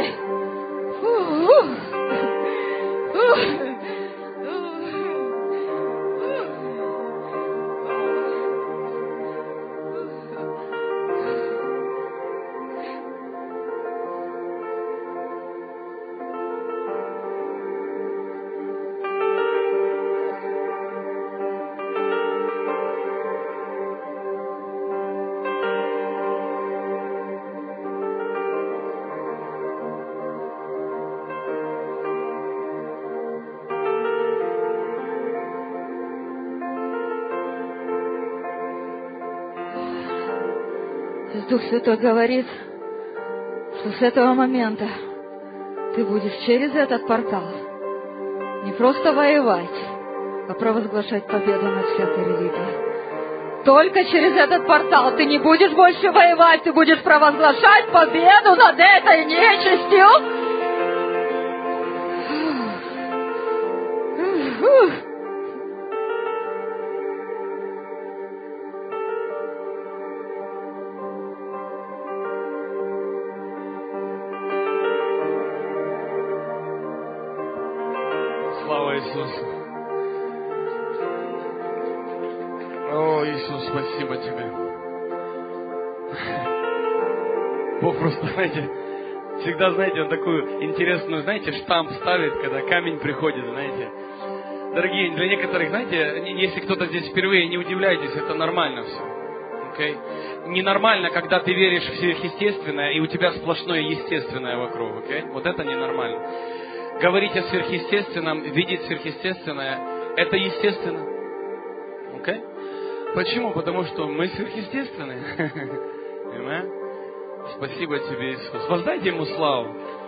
S5: Дух Святой говорит, что с этого момента ты будешь через этот портал не просто воевать, а провозглашать победу над всякой религией. Только через этот портал ты не будешь больше воевать, ты будешь провозглашать победу над этой нечистью.
S1: Слава Иисусу. О, Иисус, спасибо Тебе. Бог просто, знаете, всегда, знаете, он такую интересную, знаете, штамп ставит, когда камень приходит, знаете. Дорогие, для некоторых, знаете, если кто-то здесь впервые, не удивляйтесь, это нормально все. Okay? Ненормально, когда ты веришь в сверхъестественное, и у тебя сплошное естественное вокруг. Okay? Вот это ненормально. Говорить о сверхъестественном, видеть сверхъестественное, это естественно. Okay? Почему? Потому что мы сверхъестественные. Спасибо Тебе, Иисус. Воздайте Ему славу.